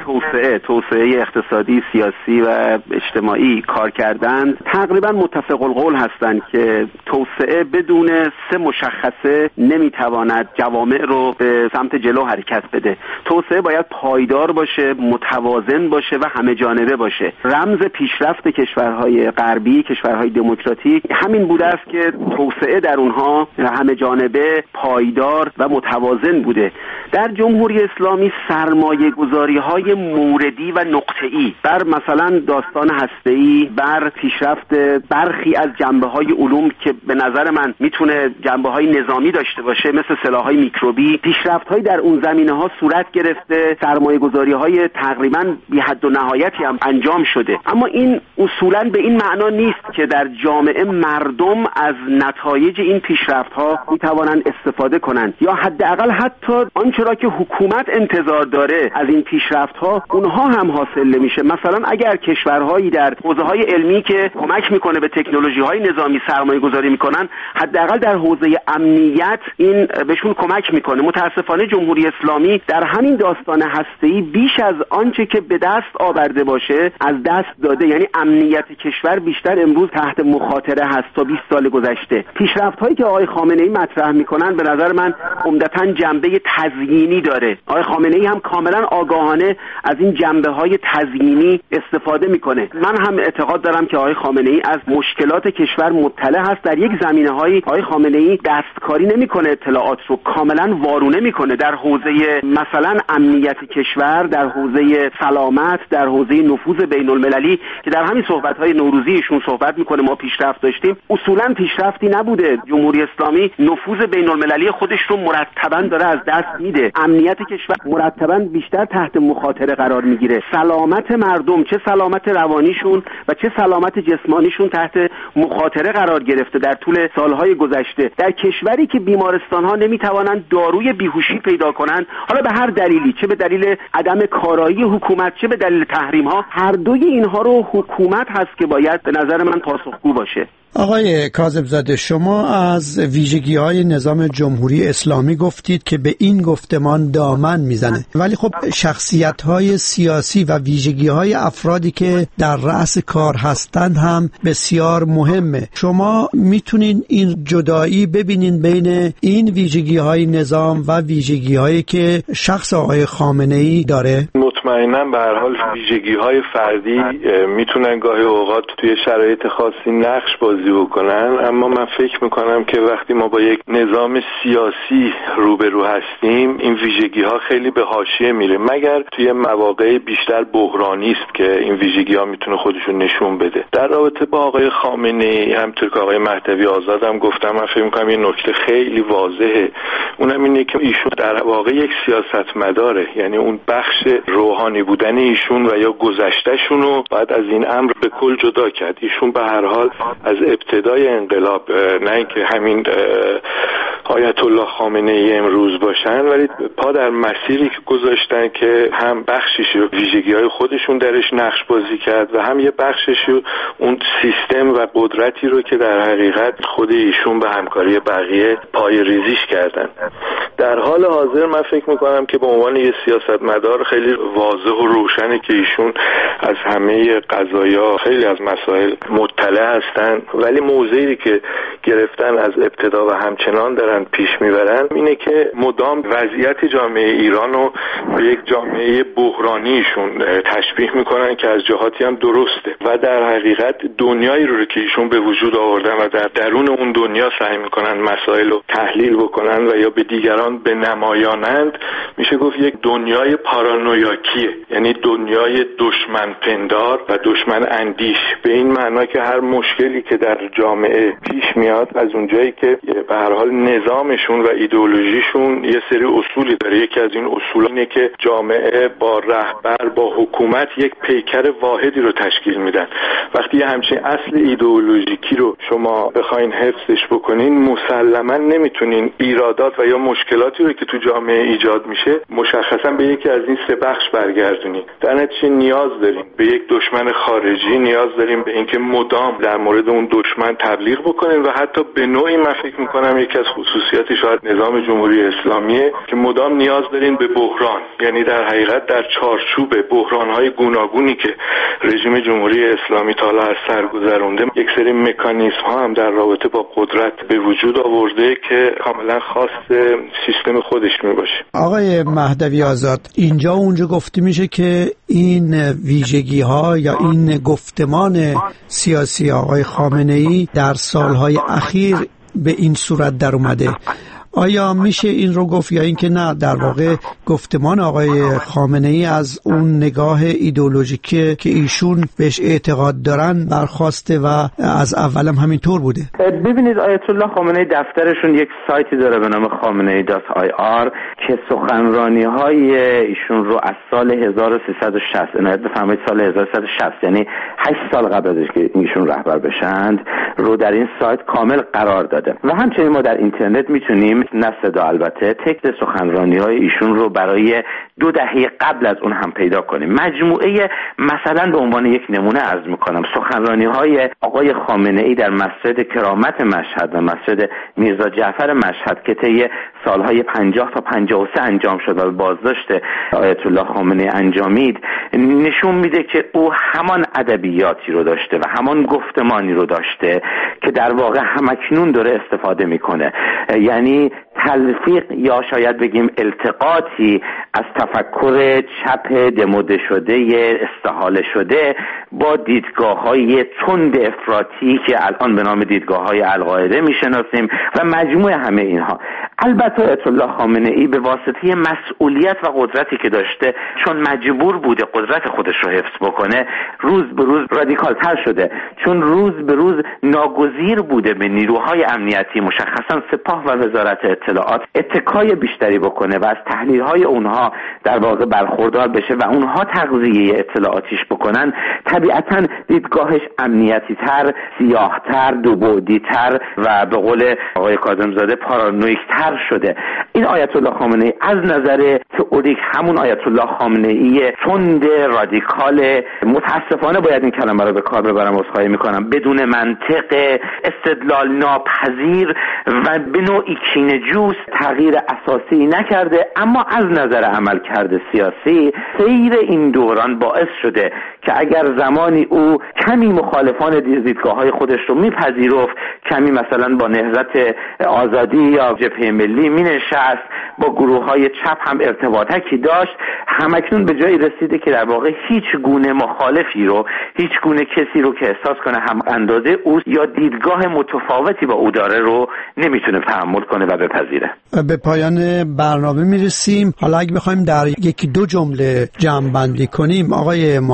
توسعه اقتصادی، سیاسی و اجتماعی کار کردند تقریبا متفق القول هستند که توسعه بدون سه مشخصه نمیتواند جوامع رو به سمت جلو حرکت بده. توسعه باید پایدار باشه، متوازن باشه و همه جانبه باشه. رمز پیشرفت کشورهای غربی، کشورهای دموکراتیک همین بوده است که توسعه در اونها همه جانبه، پایدار و متوازن بوده. در جمهوری اسلامی سرمایه گذاری های موردی و نقطه‌ای بر مثلا داستان هسته‌ای، بر پیشرفت برخی از جنبه‌های علوم که به نظر من میتونه جنبه‌های نظامی داشته باشه، مثل سلاح‌های میکروبی، پیشرفت‌های در اون زمینه‌ها صورت گرفته، سرمایه گذاری‌های تقریباً بی حد و نهایتی هم انجام شده. اما این اصولاً به این معنا نیست که در جامعه مردم از نتایج این پیشرفت‌ها میتوانند استفاده کنند، یا حداقل حتی آنچه را که حکومت انتظار داره از این پیشرفت‌ها اونها هم حاصل نمیشه. مثلا اگر کشورهایی در حوزه‌های علمی که کمک میکنه به تکنولوژی‌های نظامی سرمایه گذاری میکنن، حداقل در حوزه امنیت این بهشون کمک میکنه. متاسفانه جمهوری اسلامی در همین داستان هسته‌ای بیش از آنچه که به دست آورده باشه از دست داده. یعنی امنیت کشور بیشتر امروز تحت مخاطره هست تا 20 سال گذشته. پیشرفت‌هایی که آقای خامنه‌ای مطرح میکنن به نظر من عمدتاً جنبه تزیینی داره. آقای خامنه‌ای هم کاملا آگاهانه از این جنبه‌های تزیینی استفاده میکنه. من هم اعتقاد دارم که آقای خامنه‌ای از مشکلات کشور مطلع هست. در یک زمینه‌های آقای خامنه‌ای دستکاری نمیکنه، اطلاعات رو کاملا وارونه میکنه. در حوزه مثلا امنیت کشور، در حوزه سلامت، در حوزه نفوذ بین‌المللی که در همین صحبت‌های نوروزی ایشون صحبت میکنه ما پیشرفت داشتیم، اصولا پیشرفتی نبوده. جمهوری اسلامی نفوذ بین‌المللی خودش رو مرتباً داره از دست میده. امنیت کشور مرتباً بیشتر تحت مخاطره قرار میگیره. سلامت مردم، چه سلامت روانیشون و چه سلامت جسمانیشون تحت مخاطره قرار گرفته در طول سالهای گذشته. در کشوری که بیمارستان‌ها نمیتوانند داروی بیهوشی پیدا کنند، حالا به هر دلیلی، چه به دلیل عدم کارایی حکومت چه به دلیل تحریم‌ها، هر دوی اینها رو حکومت هست که باید به نظر من پاسخگو باشه. آقای کاظم‌زاده، شما از ویژگی‌های نظام جمهوری اسلامی گفتید که به این گفتمان دامن میزنه، ولی خب شخصیت‌های سیاسی و ویژگی‌های افرادی که در رأس کار هستند هم بسیار مهمه. شما میتونین این جدایی ببینین بین این ویژگی‌های نظام و ویژگی‌هایی که شخص آقای خامنه‌ای داره؟ مطمئناً به هر حال ویژگی‌های فردی میتونن گاهی اوقات توی شرایط خاصی نقش بازی بکنن، اما من فکر میکنم که وقتی ما با یک نظام سیاسی روبرو هستیم این ویژگی‌ها خیلی به حاشیه میره، مگر توی مواقع بیشتر بحرانی است که این ویژگی‌ها میتونه خودشون نشون بده. در رابطه با آقای خامنه‌ای همونطور که آقای مهدوی آزاد هم گفتم، من فکر میکنم این نکته خیلی واضحه، اونم اینه که ایشون در واقع یک سیاستمداره، یعنی اون بخش روح روحانی بودن ایشون و یا گذشتهشون رو باید از این امر به کل جدا کرد. ایشون به هر حال از ابتدای انقلاب، نه اینکه همین آیت الله خامنه ای امروز باشن، ولی پا در مسیری که گذاشتن که هم بخشش و ویژگی‌های خودشون درش نقش بازی کرد و هم یه بخشش اون سیستم و قدرتی رو که در حقیقت خود ایشون به همکاری بقیه پای ریزیش کردن. در حال حاضر من فکر میکنم که به عنوان یه سیاستمدار خیلی واضح و روشنه که ایشون از همه قضایا خیلی از مسائل مطلع هستن، ولی موضعی که گرفتن از ابتدا و همچنان دارن پیش میبرن اینه که مدام وضعیت جامعه ایران رو به یک جامعه بحرانیشون تشبیه میکنن که از جهاتی هم درسته و در حقیقت دنیایی رو که ایشون به وجود آوردن و در درون اون دنیا سعی میکنن مسائل رو تحلیل بکنن و یا به دیگران بنمایانند، میشه گفت یک دنیای پارانویاکیه، یعنی دنیای دشمن پندار و دشمن اندیش، به این معنا که هر مشکلی که در جامعه پیش میاد از اونجایی که به هر حال نظامشون و ایدئولوژیشون یه سری اصولی داره. یکی از این اصول اینه که جامعه با رهبر با حکومت یک پیکر واحدی رو تشکیل میدن. وقتی یه همچین اصل ایدئولوژیکی رو شما بخواین حفظش بکنین، مسلما نمیتونین ایرادات و یا مشکلاتی رو که تو جامعه ایجاد میشه مشخصا به یکی از این سه بخش برگردونین. در نتیجه نیاز داریم به یک دشمن خارجی، نیاز داریم به اینکه مدام در مورد اون دشمن تبلیغ بکنین و حتی به نوعی من فکر میکنم یکی از خصوصیات شاید نظام جمهوری اسلامیه که مدام نیاز دارین به بحران، یعنی در حقیقت در چارچوب بحران‌های گوناگونی که رژیم جمهوری اسلامی تا حالا از سر گذرونده، یک سری مکانیزم‌ها هم در رابطه با قدرت به وجود آورده که کاملا خاص سیستم خودش میباشه. آقای مهدوی آزاد، اینجا اونجا گفته میشه که این ویژگی‌ها یا این گفتمان سیاسی آقای خامنه‌ای در سالهای اخیر به این صورت در اومده. آیا میشه این رو گفت یا اینکه نه، در واقع گفتمان آقای خامنه‌ای از اون نگاه ایدئولوژیکی که ایشون بهش اعتقاد دارن برخواسته و از اولم همینطور بوده؟ ببینید آیت الله خامنه‌ای دفترشون یک سایتی داره به نام khamenei.ir که سخنرانی‌های ایشون رو از سال 1360 عنایت بفرمایید سال 1360 یعنی 8 سال قبل از که ایشون رهبر بشند رو در این سایت کامل قرار داده و همچنین ما در اینترنت میتونیم نه صدا البته تکست سخنرانی‌های ایشون رو برای 2 دهه قبل از اون هم پیدا کنیم. مجموعه مثلا به عنوان یک نمونه عرض میکنم سخنرانی‌های آقای خامنه‌ای در مسجد کرامت مشهد و مسجد میرزا جعفر مشهد که طی سالهای 50 تا 53 انجام شد و بازداشت آیت الله خامنه‌ای انجامید، نشون میده که او همان ادبیاتی رو داشته و همان گفتمانی رو داشته که در واقع همکنون داره استفاده میکنه، یعنی تلفیق یا شاید بگیم التقاطی از تفکر چپ دموده شده استحاله شده با دیدگاه‌های تند افراطی که الان به نام دیدگاه‌های القاعده میشناسیم و مجموع همه اینها. البته آیت الله خامنه‌ای به واسطه مسئولیت و قدرتی که داشته، چون مجبور بوده قدرت خودش رو حفظ بکنه، روز به روز رادیکال‌تر شده، چون روز به روز ناگزیر بوده به نیروهای امنیتی مشخصا سپاه و وزارت اطلاعات اتکای بیشتری بکنه و از تحلیل‌های اونها در واقع برخوردار بشه و اونها تغذیه اطلاعاتیش بکنن. طبیعتاً دیدگاهش امنیتی تر، سیاه تر، دوبعدی تر و به قول آقای کاظم‌زاده پارانویک تر شده. این آیت الله خامنه‌ای از نظر تئوریک همون آیت الله خامنه‌ای تند رادیکال، متاسفانه باید این کلمه رو به کار ببرم، عذرخواهی میکنم، بدون منطق، استدلال ناپذیر و به نوعی کینه‌جوست تغییر اساسی نکرده، اما از نظر عملکرد سیاسی سیر این دوران باعث شده که اگر زمانی او کمی مخالفان دیدگاه‌های خودش رو میپذیرفت، کمی مثلا با نهضت آزادی یا جبهه ملی مینشست، با گروه‌های چپ هم ارتباطی داشت، همکنون به جایی رسیده که در واقع هیچ گونه مخالفی رو، هیچ گونه کسی رو که احساس کنه هم اندازه او یا دیدگاه متفاوتی با او داره رو نمیتونه تحمل کنه و بپذیره. به پایان برنامه میرسیم. حالا اگه بخوایم در 1-2 جمله جمع بندی کنیم، آقای محمدی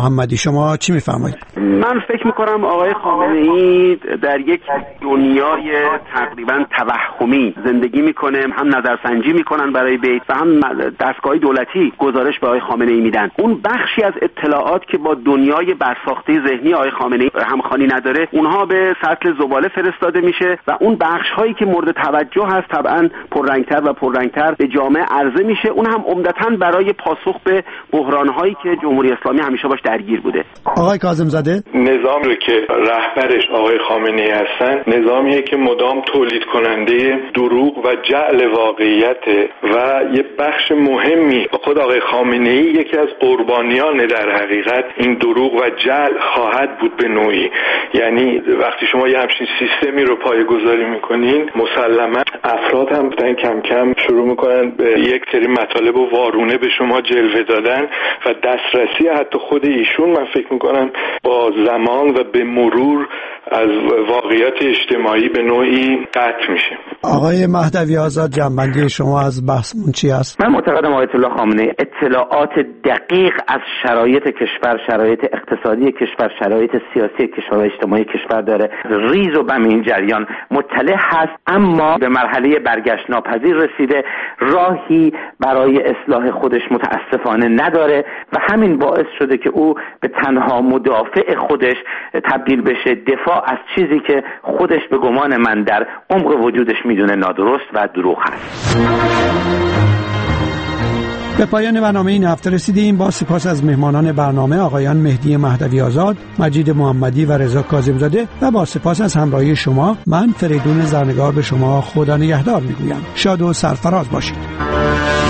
شما چی میفرمایید؟ من فکر میکنم آقای خامنه‌ای در یک دنیای تقریبا توهمی زندگی میکنه، هم نظرسنجی میکنن برای بیت و هم دستگاه دولتی گزارش به آقای خامنه‌ای میدن. اون بخشی از اطلاعات که با دنیای برساخته ذهنی آقای خامنه‌ای همخوانی نداره، اونها به سطل زباله فرستاده میشه و اون بخش هایی که مورد توجه هست طبعا پررنگتر و پررنگتر به جامعه عرضه میشه، اون هم عمدتاً برای پاسخ به بحران هایی که جمهوری اسلامی همیشه باش درگیر بوده. آقای کاظم زاده، نظامی که رهبرش آقای خامنه‌ای هستن نظامیه که مدام تولید کننده دروغ و جعل واقعیت و یه بخش مهمی خود آقای خامنه‌ای یکی از قربانیان در حقیقت این دروغ و جعل خواهد بود به نوعی. یعنی وقتی شما یه همچین سیستمی رو پایه‌گذاری میکنین مسلما افراد هم کم کم شروع میکنن به یک سری مطالب و وارونه به شما جلوه دادن و دسترسی حتی خود ایشون من فکر میکنم با زمان و به مرور از واقعیت اجتماعی به نوعی قطع میشه. آقای مهدوی آزاد، جنبندی شما از بحثمون چی است؟ من معتقدم آیت الله خامنه‌ای اطلاعات دقیق از شرایط کشور، شرایط اقتصادی کشور، شرایط سیاسی کشور و اجتماعی کشور داره. ریز و بم این جریان مطلع هست، اما به مرحله برگشت ناپذیر رسیده، راهی برای اصلاح خودش متاسفانه نداره و همین باعث شده که او به تنها مدافع خودش تبدیل بشه، دفاع از چیزی که خودش به گمان من در عمق وجودش میدونه نادرست و دروغ هست. به پایان برنامه این هفته رسیدیم. با سپاس از مهمانان برنامه آقایان مهدی مهدوی آزاد، مجید محمدی و رضا کاظم‌زاده و با سپاس از همراهی شما، من فریدون زرنگار به شما خدا نگهدار میگویم. شاد و سرفراز باشید.